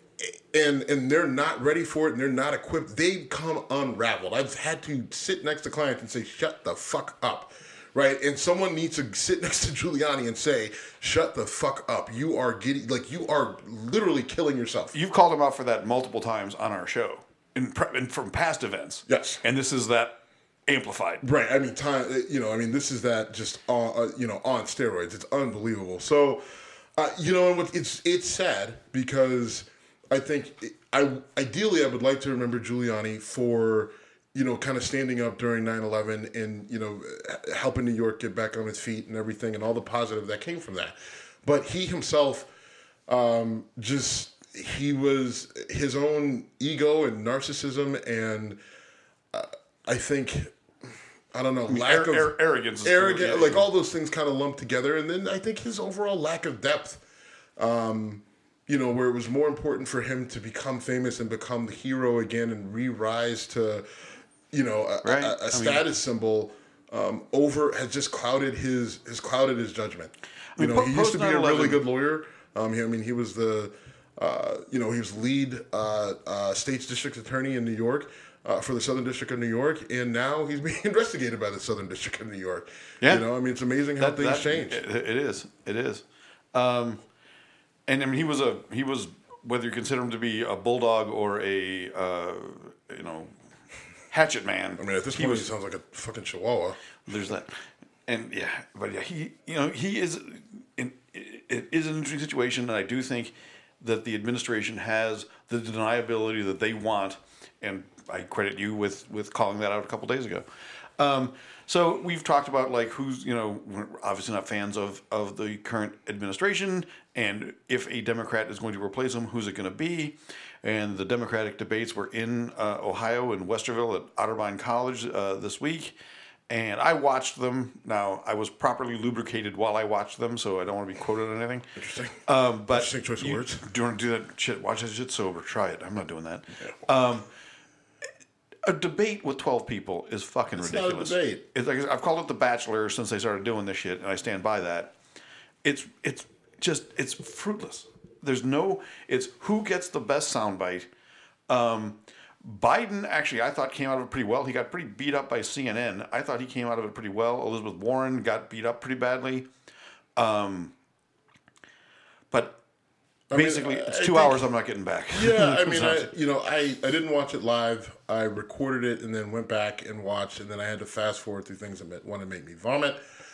and and they're not ready for it, and they're not equipped, they come unraveled. I've had to sit next to clients and say, "Shut the fuck up," right? And someone needs to sit next to Giuliani and say, "Shut the fuck up. You are getting like you are literally killing yourself." You've called him out for that multiple times on our show in, pre- in from past events. Yes. And this is that amplified. Right. I mean, time. You know. I mean, this is that just on. Uh, you know, on steroids. It's unbelievable. So, uh, you know, and what it's it's sad because I think I ideally I would like to remember Giuliani for, you know, kind of standing up during nine eleven and, you know, helping New York get back on its feet and everything and all the positive that came from that. But he himself, um, just he was his own ego and narcissism and uh, I think. I don't know, lack ar- of ar- arrogance is arrogant, yeah, like yeah. all those things kind of lumped together, and then I think his overall lack of depth, um, you know, where it was more important for him to become famous and become the hero again and re-rise to, you know, a, Right. a, a I status mean- symbol um, over has just clouded his has clouded his judgment. I You mean, know, po- he used to be a post really nine eleven good lawyer. Um, he, I mean, he was the, uh, you know, he was lead uh, uh, state's district attorney in New York. Uh, for the Southern District of New York, and now he's being investigated by the Southern District of New York. Yeah. You know, I mean, it's amazing how That- things that- change. It, it is. It is. Um, and I mean, he was a he was whether you consider him to be a bulldog or a uh, you know hatchet man. I mean, at this he point, was, he sounds like a fucking chihuahua. There's that, and yeah, but yeah, he you know he is. In, it is an interesting situation, and I do think that the administration has the deniability that they want, and I credit you with with calling that out a couple days ago. Um, so we've talked about like who's you know we're obviously not fans of of the current administration, and if a Democrat is going to replace them, who's it going to be? And the Democratic debates were in uh, Ohio in Westerville at Otterbein College uh, this week. And I watched them. Now, I was properly lubricated while I watched them, so I don't want to be quoted on anything. Interesting. Um, but Interesting choice of you, words. Do you want to do that shit? Watch that shit sober. Try it. I'm not doing that. Um, a debate with twelve people is fucking It's not a ridiculous. debate. It's like I've called it The Bachelor since they started doing this shit, and I stand by that. It's it's just it's fruitless. There's no. It's who gets the best soundbite. Um, Biden actually, I thought, came out of it pretty well. He got pretty beat up by C N N. I thought he came out of it pretty well. Elizabeth Warren got beat up pretty badly. Um, but I mean, basically, it's I two think- hours I'm not getting back. Yeah, I mean, I, you know, I, I didn't watch it live. I recorded it and then went back and watched, and then I had to fast forward through things that want to make me vomit.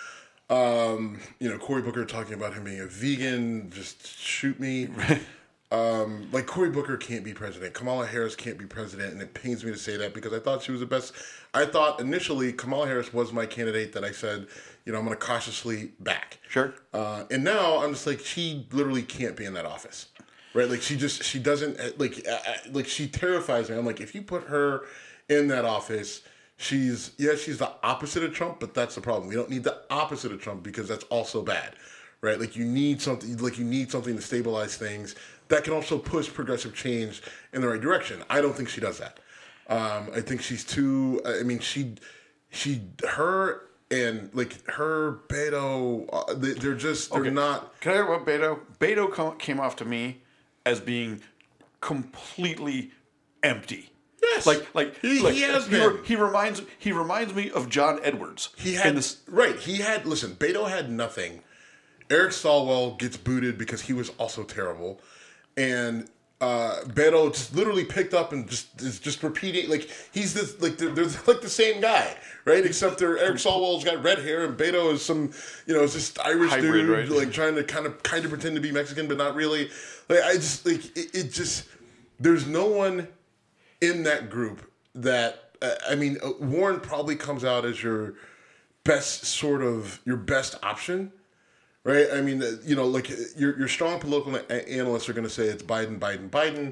Um, you know, Cory Booker talking about him being a vegan, just shoot me. Um, like Cory Booker can't be president. Kamala Harris can't be president, and it pains me to say that because I thought she was the best. I thought initially Kamala Harris was my candidate that I said, you know, I'm going to cautiously back. Sure. Uh, and now I'm just like, she literally can't be in that office, right? Like she just she doesn't like uh, like she terrifies me. I'm like, if you put her in that office, She's yeah, she's the opposite of Trump, but that's the problem. We don't need the opposite of Trump because that's also bad, right? Like you need something, like you need something to stabilize things that can also push progressive change in the right direction. I don't think she does that. Um, I think she's too. I mean, she, she, her, and like her Beto, uh, they, they're just they're Okay. not. Can I talk about Beto? Beto co- came off to me as being completely empty. Yes, Like, like, he, like he has he, been. he reminds he reminds me of John Edwards. He in had this. right. He had listen. Beto had nothing. Eric Swalwell gets booted because he was also terrible, and uh, Beto just literally picked up and just is just repeating like he's this like they're, they're like the same guy, right? Except they're, Eric Swalwell's got red hair and Beto is some you know is just Irish Hybrid, dude right? like trying to kind of kind of pretend to be Mexican but not really. Like I just like it, it just there's no one in that group that uh, I mean uh, Warren probably comes out as your best sort of your best option. Right, I mean, you know, like your your strong political analysts are going to say it's Biden, Biden, Biden.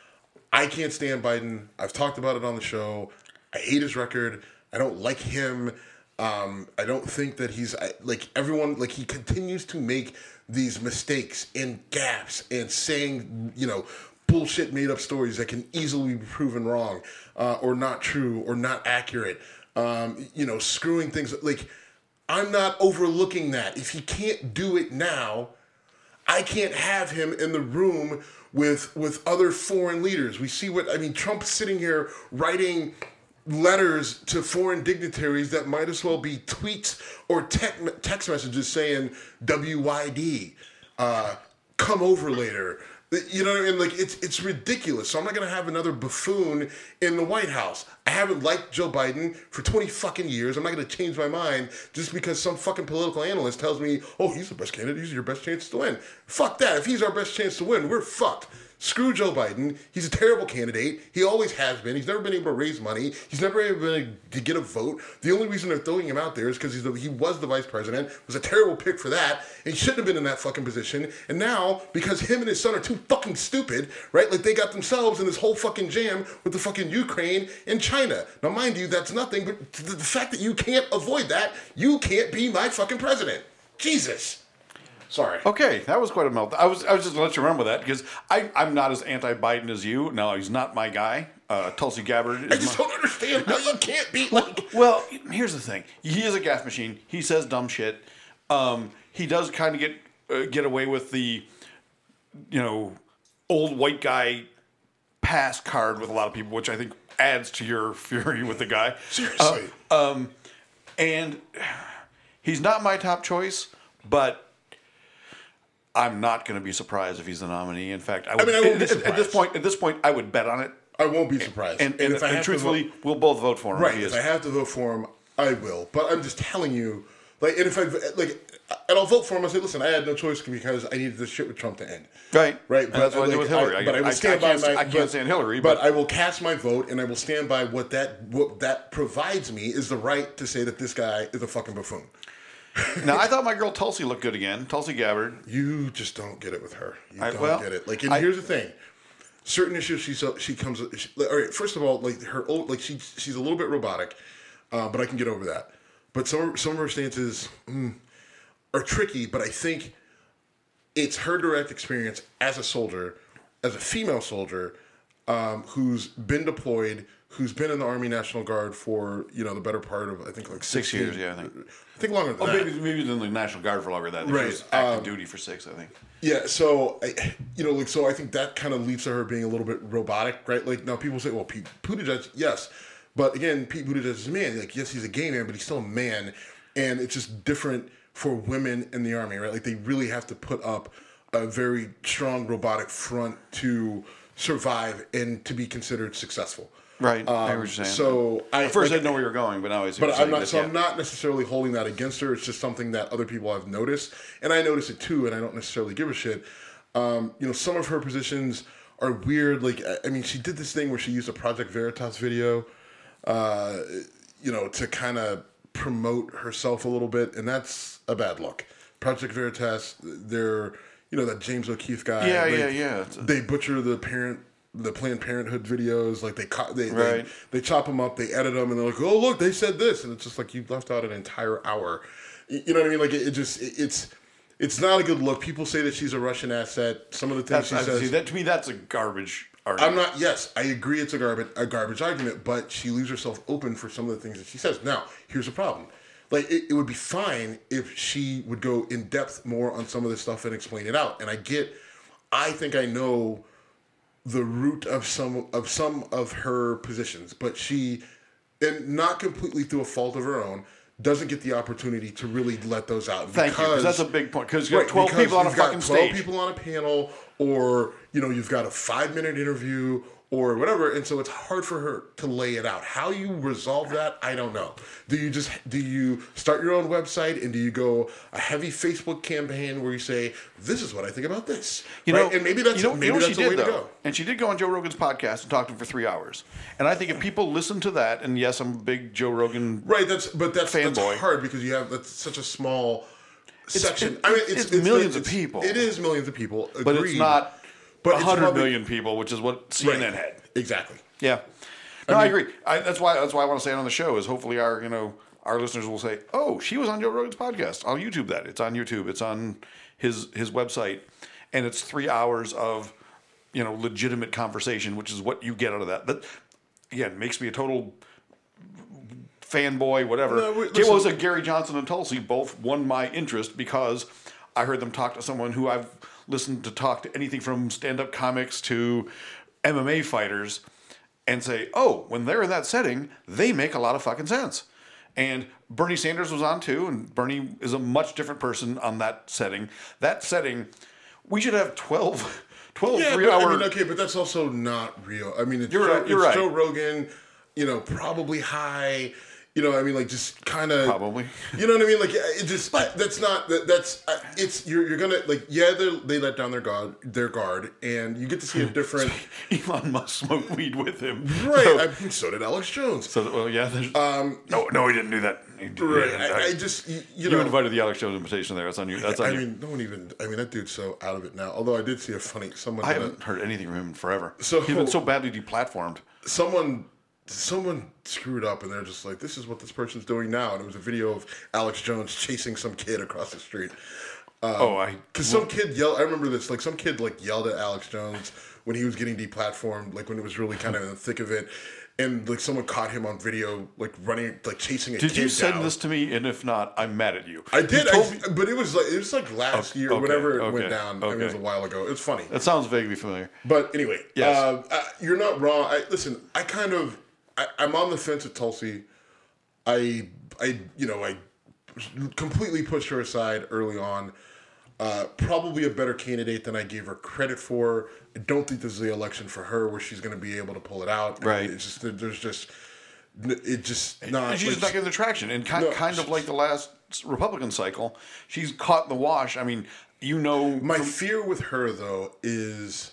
I can't stand Biden. I've talked about it on the show. I hate his record. I don't like him. Um, I don't think that he's I, like everyone. Like he continues to make these mistakes and gaps and saying, you know, bullshit made up stories that can easily be proven wrong uh, or not true or not accurate. Um, you know, screwing things like. I'm not overlooking that. If he can't do it now, I can't have him in the room with with other foreign leaders. We see what I mean. Trump's sitting here writing letters to foreign dignitaries that might as well be tweets or tech, text messages saying W Y D, uh, come over later. You know what I mean? Like it's it's ridiculous. So I'm not gonna have another buffoon in the White House. I haven't liked Joe Biden for twenty fucking years. I'm not gonna change my mind just because some fucking political analyst tells me, "Oh, he's the best candidate. He's your best chance to win." Fuck that. If he's our best chance to win, we're fucked. Screw Joe Biden. He's a terrible candidate. He always has been. He's never been able to raise money. He's never been able to get a vote. The only reason they're throwing him out there is because he's the, he was the vice president. It was a terrible pick for that. And he shouldn't have been in that fucking position. And now, because him and his son are too fucking stupid, right? Like they got themselves in this whole fucking jam with the fucking Ukraine and China. Now, mind you, that's nothing. But the, the fact that you can't avoid that, you can't be my fucking president. Jesus. Sorry. Okay, that was quite a meltdown. I was I was just gonna let you remember that because I I'm not as anti-Biden as you. No, he's not my guy. Uh, Tulsi Gabbard. Is I just my, don't understand how you can't be like. Well, here's the thing. He is a gas machine. He says dumb shit. Um, he does kind of get uh, get away with the, you know, old white guy pass card with a lot of people, which I think adds to your fury with the guy. Seriously. Uh, um, and he's not my top choice, but I'm not going to be surprised if he's the nominee. In fact, I, would, I mean, I won't at, be at- at this surprised. point, at this point, I would bet on it. I won't be surprised. And, and, if I and have to truthfully, vote- we'll both vote for him. right, If he if is. I have to vote for him, I will. But I'm just telling you, like, and if I like, and I'll vote for him. I say, listen, I had no choice because I needed this shit with Trump to end. Right, Right. And that's what I did with Hillary. I, but I will I, stand I by can't, my. I can't but, stand Hillary, but, but, I will cast my vote, and I will stand by what that what that provides me is the right to say that this guy is a fucking buffoon. now I thought my girl Tulsi looked good again. Tulsi Gabbard. You just don't get it with her. You I- don't well, get it. Like, and I- here's the thing: certain issues she so- she comes. She, all right, first of all, like her old, like she she's a little bit robotic, uh, but I can get over that. But some some of her stances mm, are tricky. But I think it's her direct experience as a soldier, as a female soldier, um, who's been deployed, who's been in the Army National Guard for you know the better part of I think like Six sixteen years, yeah, I think. I think longer than Oh, that. maybe maybe in the National Guard for longer than that. I think Right, She was active um, duty for six, I think. Yeah, so I, you know, like, so I think that kind of leads to her being a little bit robotic, right? Like, now people say, well, Pete Buttigieg, yes, but again, Pete Buttigieg is a man. Like, yes, he's a gay man, but he's still a man, and it's just different for women in the Army, right? Like, they really have to put up a very strong robotic front to survive and to be considered successful. Right, I Um, hear what you're saying. So I At first, like, I didn't know where you were going, but now I see but what you're I'm not. saying. So That- I'm not necessarily holding that against her. It's just something that other people have noticed, and I notice it too, and I don't necessarily give a shit. Um, you know, some of her positions are weird. Like, I- I mean, she did this thing where she used a Project Veritas video, uh, you know, to kind of promote herself a little bit, and that's a bad look. Project Veritas, they're, you know, that James O'Keefe guy. Yeah, they, yeah, yeah. It's a- They butcher the parent the Planned Parenthood videos. Like they co- they, right. they they chop them up, they edit them, and they're like, oh look, they said this, and it's just like you left out an entire hour. You know what I mean? Like it, it just it, it's it's not a good look. People say that she's a Russian asset. Some of the things that's, she I, says. see, that to me, that's a garbage argument. I'm not. Yes, I agree. It's a garbage a garbage argument, but she leaves herself open for some of the things that she says. Now, here's the problem. Like it, it would be fine if she would go in depth more on some of this stuff and explain it out. And I get. I think I know the root of some of some of her positions, but she, and not completely through a fault of her own, doesn't get the opportunity to really let those out. Thank because, you, because that's a big point. Because you right, got twelve because people on a you've got fucking twelve stage. people on a panel, or you know, you've got a five minute interview or whatever, and so it's hard for her to lay it out. How you resolve that, I don't know. Do you just do you start your own website and do you go a heavy Facebook campaign where you say, "This is what I think about this," You right? know, and maybe that's you know, maybe you know what that's she a did, way though? to go. And she did go on Joe Rogan's podcast and talk to him for three hours. And I think if people listen to that, and yes, I'm a big Joe Rogan Right, that's but that's, that's fanboy. hard because you have that's such a small section. it- I mean, it's millions of people. It is millions of people, but it's agreed. not But one it's hundred probably- million people, which is what C N N Right. had. Exactly. Yeah. No, I, mean- agree. I, that's why that's why I want to say it on the show is hopefully our you know our listeners will say, oh, she was on Joe Rogan's podcast. I'll YouTube that. It's on YouTube. It's on his his website, and it's three hours of you know legitimate conversation, which is what you get out of that. That again makes me a total fanboy, whatever. No, wait, It listen. was a Gary Johnson and Tulsi both won my interest because I heard them talk to someone who I've listened to talk to anything from stand-up comics to M M A fighters and say, oh, when they're in that setting, they make a lot of fucking sense. And Bernie Sanders was on too, and Bernie is a much different person on that setting. That setting, we should have twelve, twelve Yeah, three but, hour... I mean, okay, but that's also not real. I mean, it's, You're Joe, right, you're it's right. Joe Rogan, you know, probably high. You know, I mean, like just kind of Probably. You know what I mean? Like it just that's not that, that's uh, it's you're you're gonna like yeah they they let down their guard their guard and you get to see a different Elon Musk smoked weed with him. right. So, I mean, so did Alex Jones. so well, yeah. there's- Um, no, no, he didn't do that. He did- right. yeah, I, I- I just you, you you know. invited the Alex Jones invitation there. That's on you. That's on I you. mean, no one even. I mean, that dude's so out of it now. Although I did see a funny someone. I did a- haven't heard anything from him in forever. So- He's been so badly deplatformed. someone someone screwed up and they're just like, this is what this person's doing now, and it was a video of Alex Jones chasing some kid across the street oh, I. because some kid yelled. I remember this, like some kid like yelled at Alex Jones when he was getting deplatformed, like when it was really kind of in the thick of it, and like someone caught him on video like running, like chasing a Did kid you send down. this to me? And if not, I'm mad at you. I did, You told I, me- but it was like it was like last Okay, year, okay, whenever it okay, went down. I mean, it was a okay. while ago. It was funny. that sounds vaguely familiar. But anyway, Yes. uh, uh, you're not wrong. I, listen, I kind of, I, I'm on the fence with Tulsi. I, I, you know, I completely pushed her aside early on. Uh, probably a better candidate than I gave her credit for. I don't think this is the election for her where she's going to be able to pull it out. And Right. It's just there's just it just not. And she's like, just not getting the traction. And kind, No, kind of like the last Republican cycle, she's caught in the wash. I mean, you know. My from- fear with her though is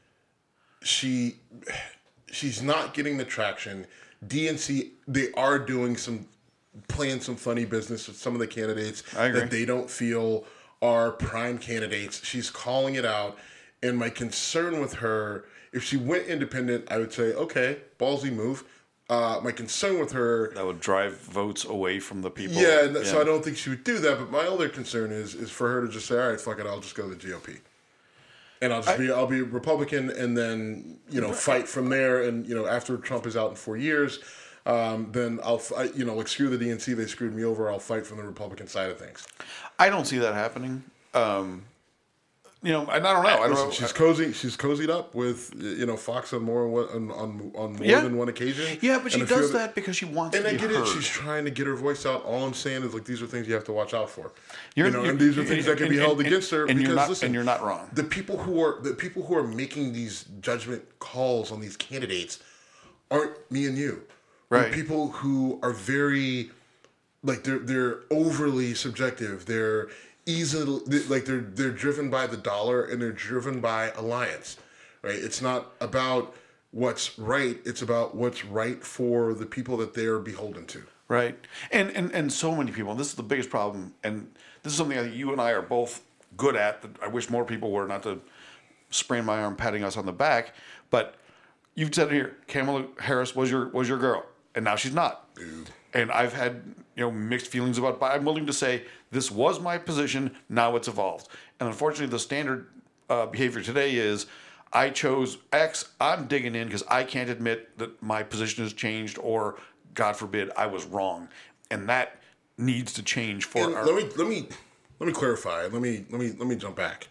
she she's not getting the traction. D N C they are doing some playing some funny business with some of the candidates I agree. that they don't feel are prime candidates. She's calling it out, and my concern with her, if she went independent, I would say okay, ballsy move. Uh, my concern with her that would drive votes away from the people. yeah, and so I don't think she would do that. But my other concern is is for her to just say, all right, fuck it, I'll just go to the G O P, and I'll just be I'll be a Republican, and then you know fight from there. And you know after Trump is out in four years, um, then I'll I, you know like screw the D N C, they screwed me over. I'll fight from the Republican side of things. I don't see that happening. Um, you know, and I don't know. I don't Listen, know. she's cozy. She's cozied up with you know Fox on more on on, on more Yeah. than one occasion. yeah, but she and a few does other- that because she wants And to I be get heard. it. She's trying to get her voice out. All I'm saying is like these are things you have to watch out for. You're- you know, you're- and these are things that can be and- held and- against her. and because you're not- listen, and you're not wrong. The people who are the people who are making these judgment calls on these candidates aren't me and you. They're Right. people who are very like they're they're overly subjective. They're easily like they're they're driven by the dollar and they're driven by alliance. Right? It's not about what's right. It's about what's right for the people that they're beholden to. Right. And, and and so many people, and this is the biggest problem, and this is something I think you and I are both good at, that I wish more people were, not to sprain my arm patting us on the back, but you've said it here. Kamala Harris was your was your girl, and now she's not. Dude. And I've had you know mixed feelings about. But I'm willing to say this was my position. Now it's evolved, and unfortunately, the standard uh, behavior today is I chose X. I'm digging in because I can't admit that my position has changed, or God forbid, I was wrong, and that needs to change for. And our... Let me let me let me clarify. Let me let me let me jump back.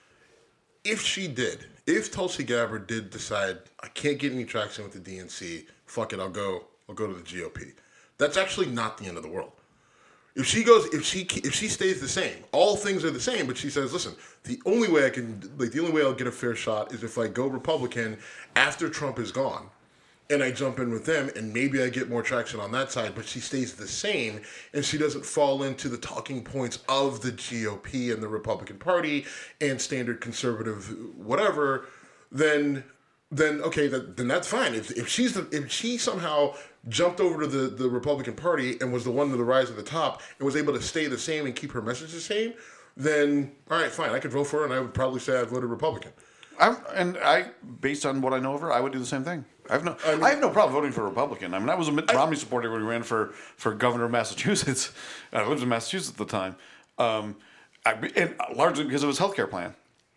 If she did, if Tulsi Gabbard did decide I can't get any traction with the D N C, fuck it, I'll go. I'll go to the G O P. That's actually not the end of the world. If she goes, if she if she stays the same, all things are the same. But she says, listen, the only way I can, like, the only way I'll get a fair shot is if I go Republican after Trump is gone, and I jump in with them, and maybe I get more traction on that side. But she stays the same, and she doesn't fall into the talking points of the G O P and the Republican Party and standard conservative whatever. Then, then okay, that, then that's fine. If if she's the, if she somehow jumped over to the, the Republican Party and was the one to the rise at the top and was able to stay the same and keep her message the same, then all right, fine, I could vote for her, and I would probably say I voted Republican. I'm, and I, based on what I know of her, I would do the same thing. I have no, I, mean, I have no problem voting for a Republican. I mean, I was a Mitt Romney supporter when he ran for, for governor of Massachusetts. I lived in Massachusetts at the time, um, I, and largely because of his healthcare plan,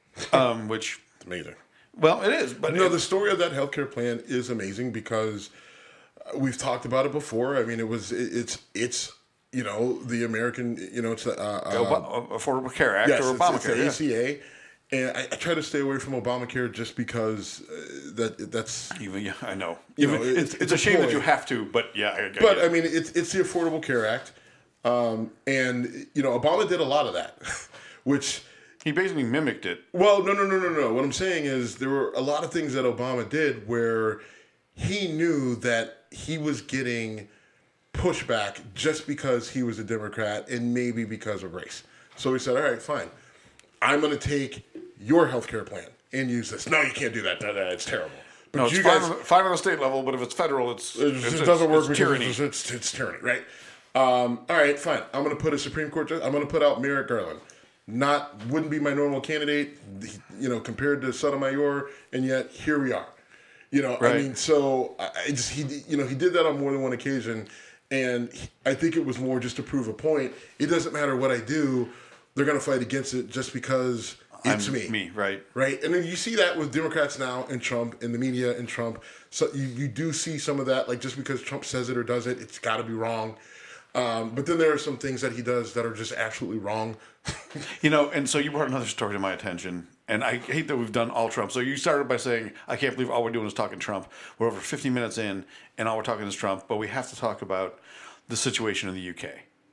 um, which it's amazing. Well, it is, but no, it, the story of that healthcare plan is amazing because we've talked about it before. I mean, it was it, it's it's you know the American you know it's uh, uh, Ob- Affordable Care Act yes, or it's, Obamacare, it's the yeah. A C A, and I, I try to stay away from Obamacare just because uh, that that's even yeah I know you even, know it's, it's, it's, it's a a shame ploy. that you have to, but yeah. I, I but get I mean, it's it's the Affordable Care Act, um, and you know Obama did a lot of that, which. He basically mimicked it. Well, no, no, no, no, no. What I'm saying is there were a lot of things that Obama did where he knew that he was getting pushback just because he was a Democrat and maybe because of race. So he said, all right, fine. I'm going to take your health care plan and use this. No, you can't do that. That- that- It's terrible. But No, it's you fine, guys, on the, fine on the state level, but if it's federal, it's it it's, just it's, doesn't work it's because tyranny. it's, it's, it's tyranny, right? Um, all right, fine. I'm going to put a Supreme Court judge. I'm going to put out Merrick Garland. Not wouldn't be my normal candidate, you know, compared to Sotomayor, and yet here we are. You know, Right. I mean, so I I just he, you know, he did that on more than one occasion, and he, I think it was more just to prove a point. It doesn't matter what I do; they're going to fight against it just because it's I'm me. Me, right? Right, and then you see that with Democrats now and Trump and the media and Trump. So you, you do see some of that, like just because Trump says it or does it, it's got to be wrong. Um, but then there are some things that he does that are just absolutely wrong. You know, and so you brought another story to my attention, and I hate that we've done all Trump. So you started by saying, I can't believe all we're doing is talking Trump. We're over fifty minutes in, and all we're talking is Trump, but we have to talk about the situation in the U K.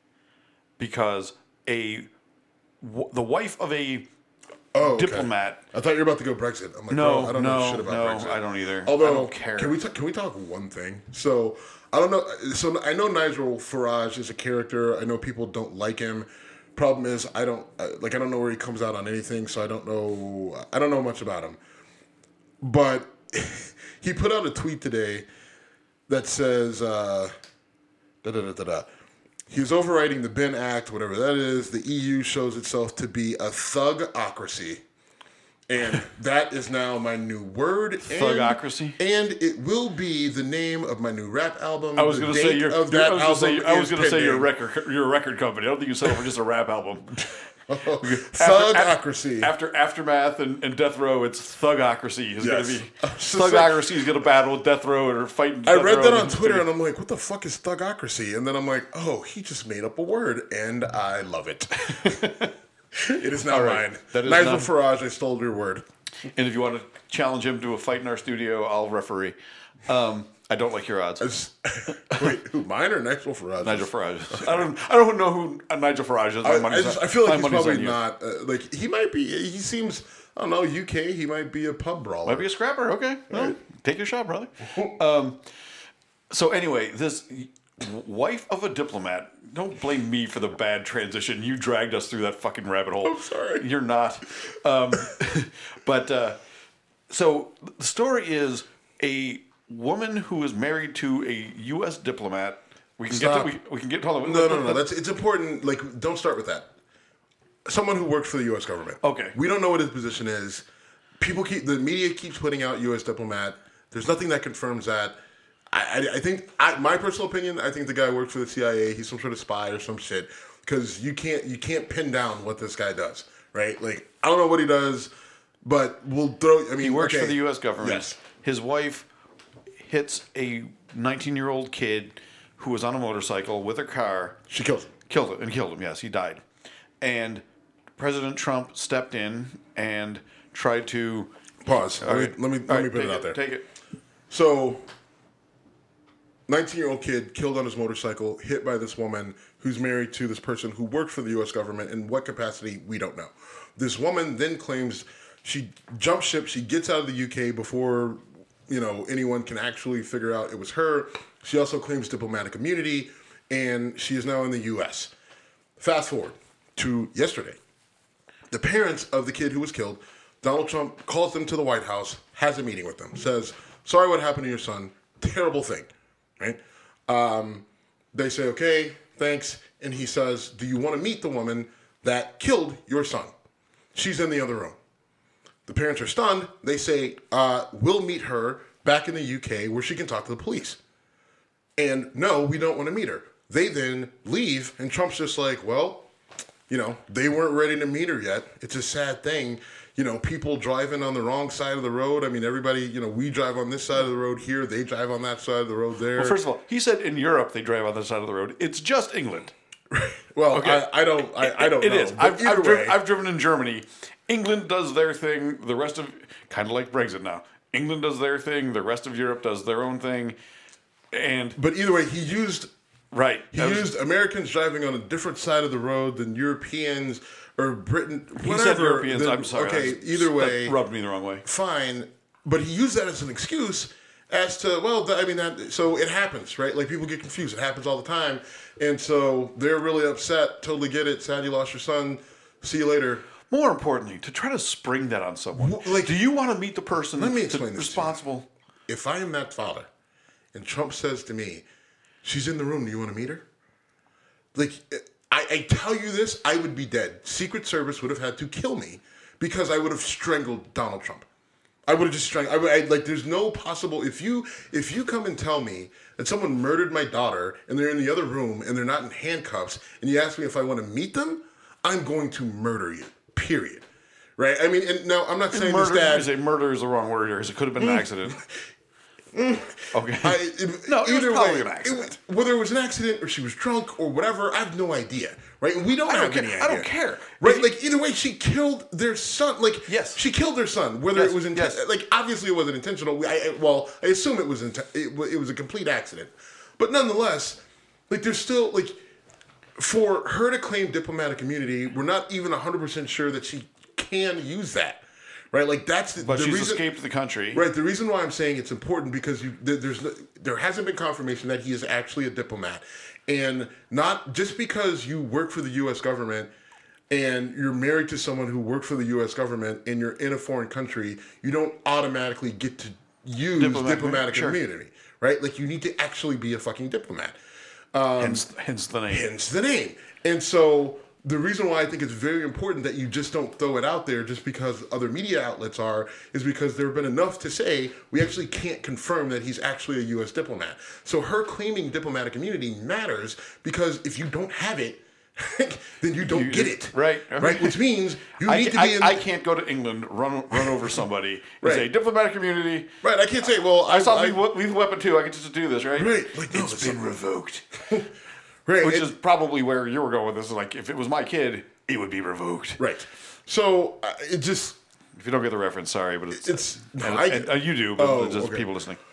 Because a w- the wife of a Oh, okay. diplomat... I thought you were about to go Brexit. I'm like, No, bro, I don't no, know shit about no, Brexit. I don't either. Although, I don't care. Can we talk, can we talk one thing? So I don't know. So I know Nigel Farage is a character. I know people don't like him. Problem is, I don't like. I don't know where he comes out on anything. So I don't know. I don't know much about him. But he put out a tweet today that says, uh, da da da da da. He's overriding the Ben Act, whatever that is. The E U shows itself to be a thugocracy. And that is now my new word. Thugocracy? And, and it will be the name of my new rap album. I was The going to date say your. of your- that I was going album to say, I was is gonna say your pending. record. Your record company. I don't think you settled for just a rap album. Thugocracy. After, after Aftermath and, and Death Row, it's Thugocracy. Is Yes. going to be I was just Thugocracy is going to battle with Death Row and are fighting. I Death read Row that and on it's Twitter gonna and I'm like, what the fuck is thugocracy? And then I'm like, oh, he just made up a word and I love it. It is now All right. mine. That is Nigel not- Farage, I stole your word. be- And if you want to challenge him to a fight in our studio, I'll referee. Um, I don't like your odds. It's- Wait, who, mine or Nigel Farage? Nigel Farage. I don't. I don't know who uh, Nigel Farage is. My I, money's I, just, on- I feel my like he's money's probably on you. not. Uh, like he might be. He seems. I don't know. U K. He might be a pub brawler. Might be a scrapper. Okay, well, Right. take your shot, brother. Um, so anyway, this wife of a diplomat. Don't blame me for the bad transition. You dragged us through that fucking rabbit hole. I'm sorry. You're not. Um, but uh, so the story is a woman who is married to a U S diplomat. We can Stop. get to, we, we can get hold on. No, no, no. That's it's important. Like, don't start with that. Someone who works for the U S government. Okay. We don't know what his position is. People keep the media keeps putting out U S diplomat. There's nothing that confirms that. I, I, I think, I, my personal opinion, I think the guy works for the C I A. He's some sort of spy or some shit. Because you can't you can't pin down what this guy does, right? Like, I don't know what he does, but we'll throw. I mean, he works okay. for the U S government. Yes. His wife hits a nineteen-year-old kid who was on a motorcycle with her car. She killed him. Killed him and killed him. Yes, he died. And President Trump stepped in and tried to pause. Let me right. let me, let All me right, put it take out there. Take it. So, nineteen-year-old kid killed on his motorcycle, hit by this woman who's married to this person who worked for the U S government. In what capacity, we don't know. This woman then claims she jumps ship. She gets out of the U K before, you know, anyone can actually figure out it was her. She also claims diplomatic immunity, and she is now in the U S. Fast forward to yesterday. The parents of the kid who was killed, Donald Trump calls them to the White House, has a meeting with them, says, sorry what happened to your son. Terrible thing, right? Um, they say, okay, thanks. And he says, do you want to meet the woman that killed your son? She's in the other room. The parents are stunned. They say, uh, we'll meet her back in the U K where she can talk to the police. And no, we don't want to meet her. They then leave, and Trump's just like, well, you know, they weren't ready to meet her yet. It's a sad thing. You know, people driving on the wrong side of the road. I mean, everybody, you know, we drive on this side of the road here. They drive on that side of the road there. Well, first of all, he said in Europe they drive on this side of the road. It's just England. Well, Okay. I, I don't, I, I don't It know. is. But I've, either I've, way, driven, I've driven in Germany. England does their thing. The rest of, kind of like Brexit now. England does their thing. The rest of Europe does their own thing. And but either way, he used right, he that was- used Americans driving on a different side of the road than Europeans or Britain. he Whatever. said Europeans. Then- I'm sorry. Okay, That's- either way, that rubbed me the wrong way. fine. But he used that as an excuse as to, well, th- I mean, that, so it happens, right? Like, people get confused. It happens all the time. And so they're really upset. Totally get it. Sad you lost your son. See you later. More importantly, to try to spring that on someone. Wh- like- do you want to meet the person Let me that's explain this to you. responsible? If I am that father and Trump says to me, she's in the room, do you want to meet her? Like, I, I tell you this, I would be dead. Secret Service would have had to kill me because I would have strangled Donald Trump. I would have just strangled. I, would- I, like, there's no possible. If you if you come and tell me that someone murdered my daughter and they're in the other room and they're not in handcuffs, and you ask me if I want to meet them, I'm going to murder you. Period. Right? I mean, and now I'm not saying Murder, this dad. you say murder is the wrong word here, because it could have been an accident. Okay. I, it, No, it was either probably way, an accident. it- whether it was an accident or she was drunk or whatever, I have no idea, right? And we don't I don't have care. any I idea. don't care. Right? If you- Like, either way, she killed their son. Like, Yes. she killed their son. Whether Yes, it was inten- yes. like, obviously it wasn't intentional. I, I, well, I assume it was inten- it, wa- it was a complete accident, but nonetheless, like, there's still like, for her to claim diplomatic immunity, we're not even one hundred percent sure that she can use that. Right, like that's the, But the she's reason. escaped the country. Right. The reason why I'm saying it's important because you, there, there's no, there hasn't been confirmation that he is actually a diplomat, and not just because you work for the U S government and you're married to someone who worked for the U S government and you're in a foreign country, you don't automatically get to use Diplomatic diplomatic, sure. immunity. Right. Like, you need to actually be a fucking diplomat. hence, hence the name. Hence the name. And so the reason why I think it's very important that you just don't throw it out there just because other media outlets are, is because there have been enough to say we actually can't confirm that he's actually a U S diplomat. So her claiming diplomatic immunity matters because if you don't have it, then you don't You- get it. right. Right? Which means you I, need to I, be in... I can't go to England, run run over somebody, and Right. say diplomatic immunity. Right, I can't say, well, I... I saw I, Lethal Lethal Weapon two. I get just do this, right? Right. Like, no, it's it's been not- revoked. right. Which it- is probably where you were going with this. Like, if it was my kid, it would be revoked. Right. So, uh, it just... If you don't get the reference, sorry, but it's It's... no, and, I- and, uh, you do, but Oh, just okay. people listening.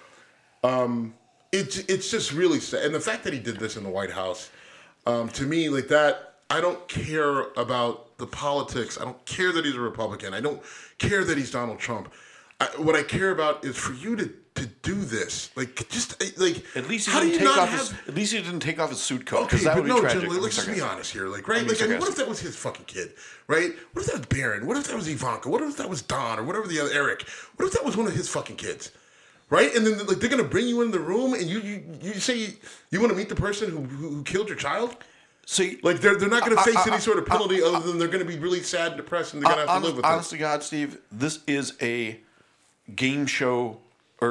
It's it's just really sad, and the fact that he did this in the White House, um, to me, like that, I don't care about the politics. I don't care that he's a Republican. I don't care that he's Donald Trump. I, what I care about is for you to, to do this. Like, just like At least he how do didn't you take not off have, his. At least he didn't take off his suit coat because Okay, that but would be no, tragic. Jim, I'm let's just be sarcastic. honest here, like, right? I'm Like, I mean, what sarcastic. if that was his fucking kid, right? What if that was Barron? What if that was Ivanka? What if that was Don or whatever the other Eric? What if that was one of his fucking kids, right? And then like they're gonna bring you in the room and you you, you say you, you want to meet the person who, who who killed your child? See, Like they're they're not going to I- face I- any sort of I- penalty other than they're going to be really sad and depressed and they're going to have to honest, live with honest it. to God, Steve, this is a game show or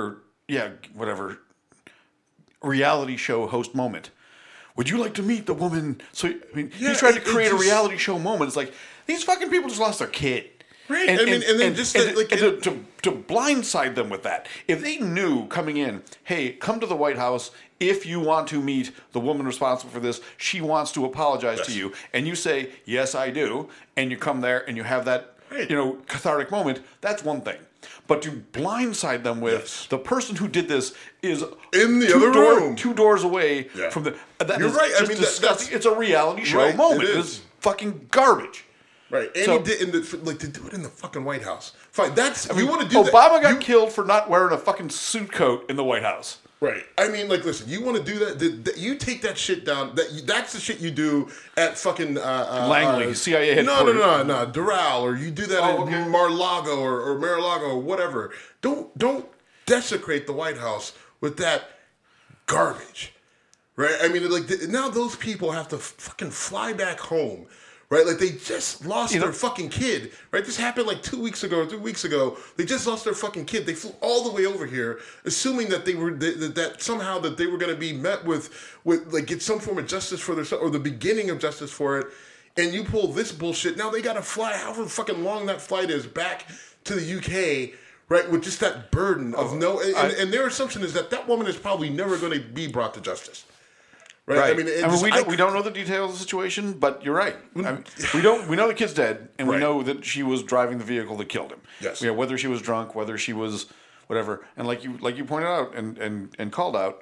yeah, whatever, reality show host moment. Would you like to meet the woman? So, I mean, Yeah, he's trying to it- it create just- a reality show moment. It's like, these fucking people just lost their kid. Right, I mean, and then just and, that, like, and it- to, to, to blindside them with that. If they knew coming in, hey, come to the White House if you want to meet the woman responsible for this. She wants to apologize Yes. to you, and you say, yes, I do, and you come there and you have that, Right. you know, cathartic moment. That's one thing. But to blindside them with Yes. the person who did this is In the two other door- room. two doors away Yeah. from the. That You're is right. I just mean, that- disgusting. that's- It's a reality show Right, moment. it It is. is fucking garbage. Right, and So- he did in the like to do it in the fucking White House. Fine, that's you want to do Obama that. got You- killed for not wearing a fucking suit coat in the White House. Right. I mean, like, listen, you want to do that? th- th- You take that shit down. That you, that's the shit you do at fucking uh, uh, Langley, uh, C I A No, no, headquarters. no, no, Doral, or you do that Oh, in okay. Mar-a-Lago or, or Mar-a-Lago or whatever. Don't don't desecrate the White House with that garbage. Right. I mean, like th- now those people have to f- fucking fly back home. Right, like they just lost You know- their fucking kid. Right, this happened like two weeks ago or three weeks ago. They just lost their fucking kid. They flew all the way over here, assuming that they were that, that somehow that they were going to be met with with like get some form of justice for their son or the beginning of justice for it. And you pull this bullshit. Now they got to fly however fucking long that flight is back to the U K. Right, with just that burden of no, and, I- and their assumption is that that woman is probably never going to be brought to justice. Right. Right. I mean, it I mean just- we, I- don't, we don't know the details of the situation, but you're right. I mean, we don't. We know the kid's dead, and we Right. know that she was driving the vehicle that killed him. Yes. You know, whether she was drunk, whether she was whatever, and like you like you pointed out and and, and called out,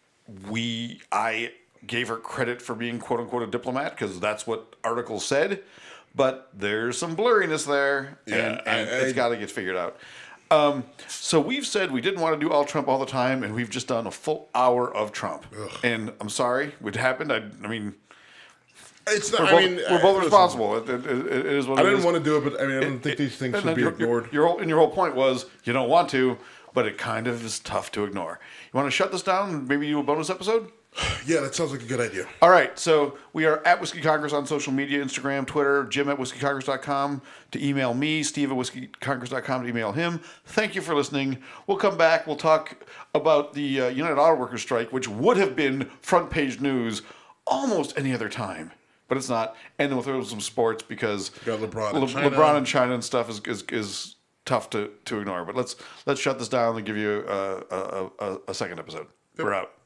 we I gave her credit for being quote unquote a diplomat because that's what articles said, but there's some blurriness there, Yeah, and, and I- it's I- got to get figured out. Um, so we've said we didn't want to do all Trump all the time, and we've just done a full hour of Trump. And I'm sorry, it happened. I, I mean, It's not. we're I both, mean, we're I- both listen, responsible. It, it, it, it is what I it didn't is. want to do it, but I mean, I don't think these things And should then be your, ignored. Your, whole, and your whole point was you don't want to, but it kind of is tough to ignore. You want to shut this down and maybe do a bonus episode? Yeah, that sounds like a good idea. All right, so we are at Whiskey Congress on social media, Instagram, Twitter, Jim at whiskey congress dot com to email me, Steve at whiskey congress dot com to email him. Thank you for listening. We'll come back. We'll talk about the uh, United Auto Workers strike, which would have been front page news almost any other time, but it's not. And then we'll throw in some sports because Got LeBron in Le- China. LeBron and China and stuff is, is, is tough to, to ignore. But let's let's shut this down and give you a, a, a, a second episode. We're out.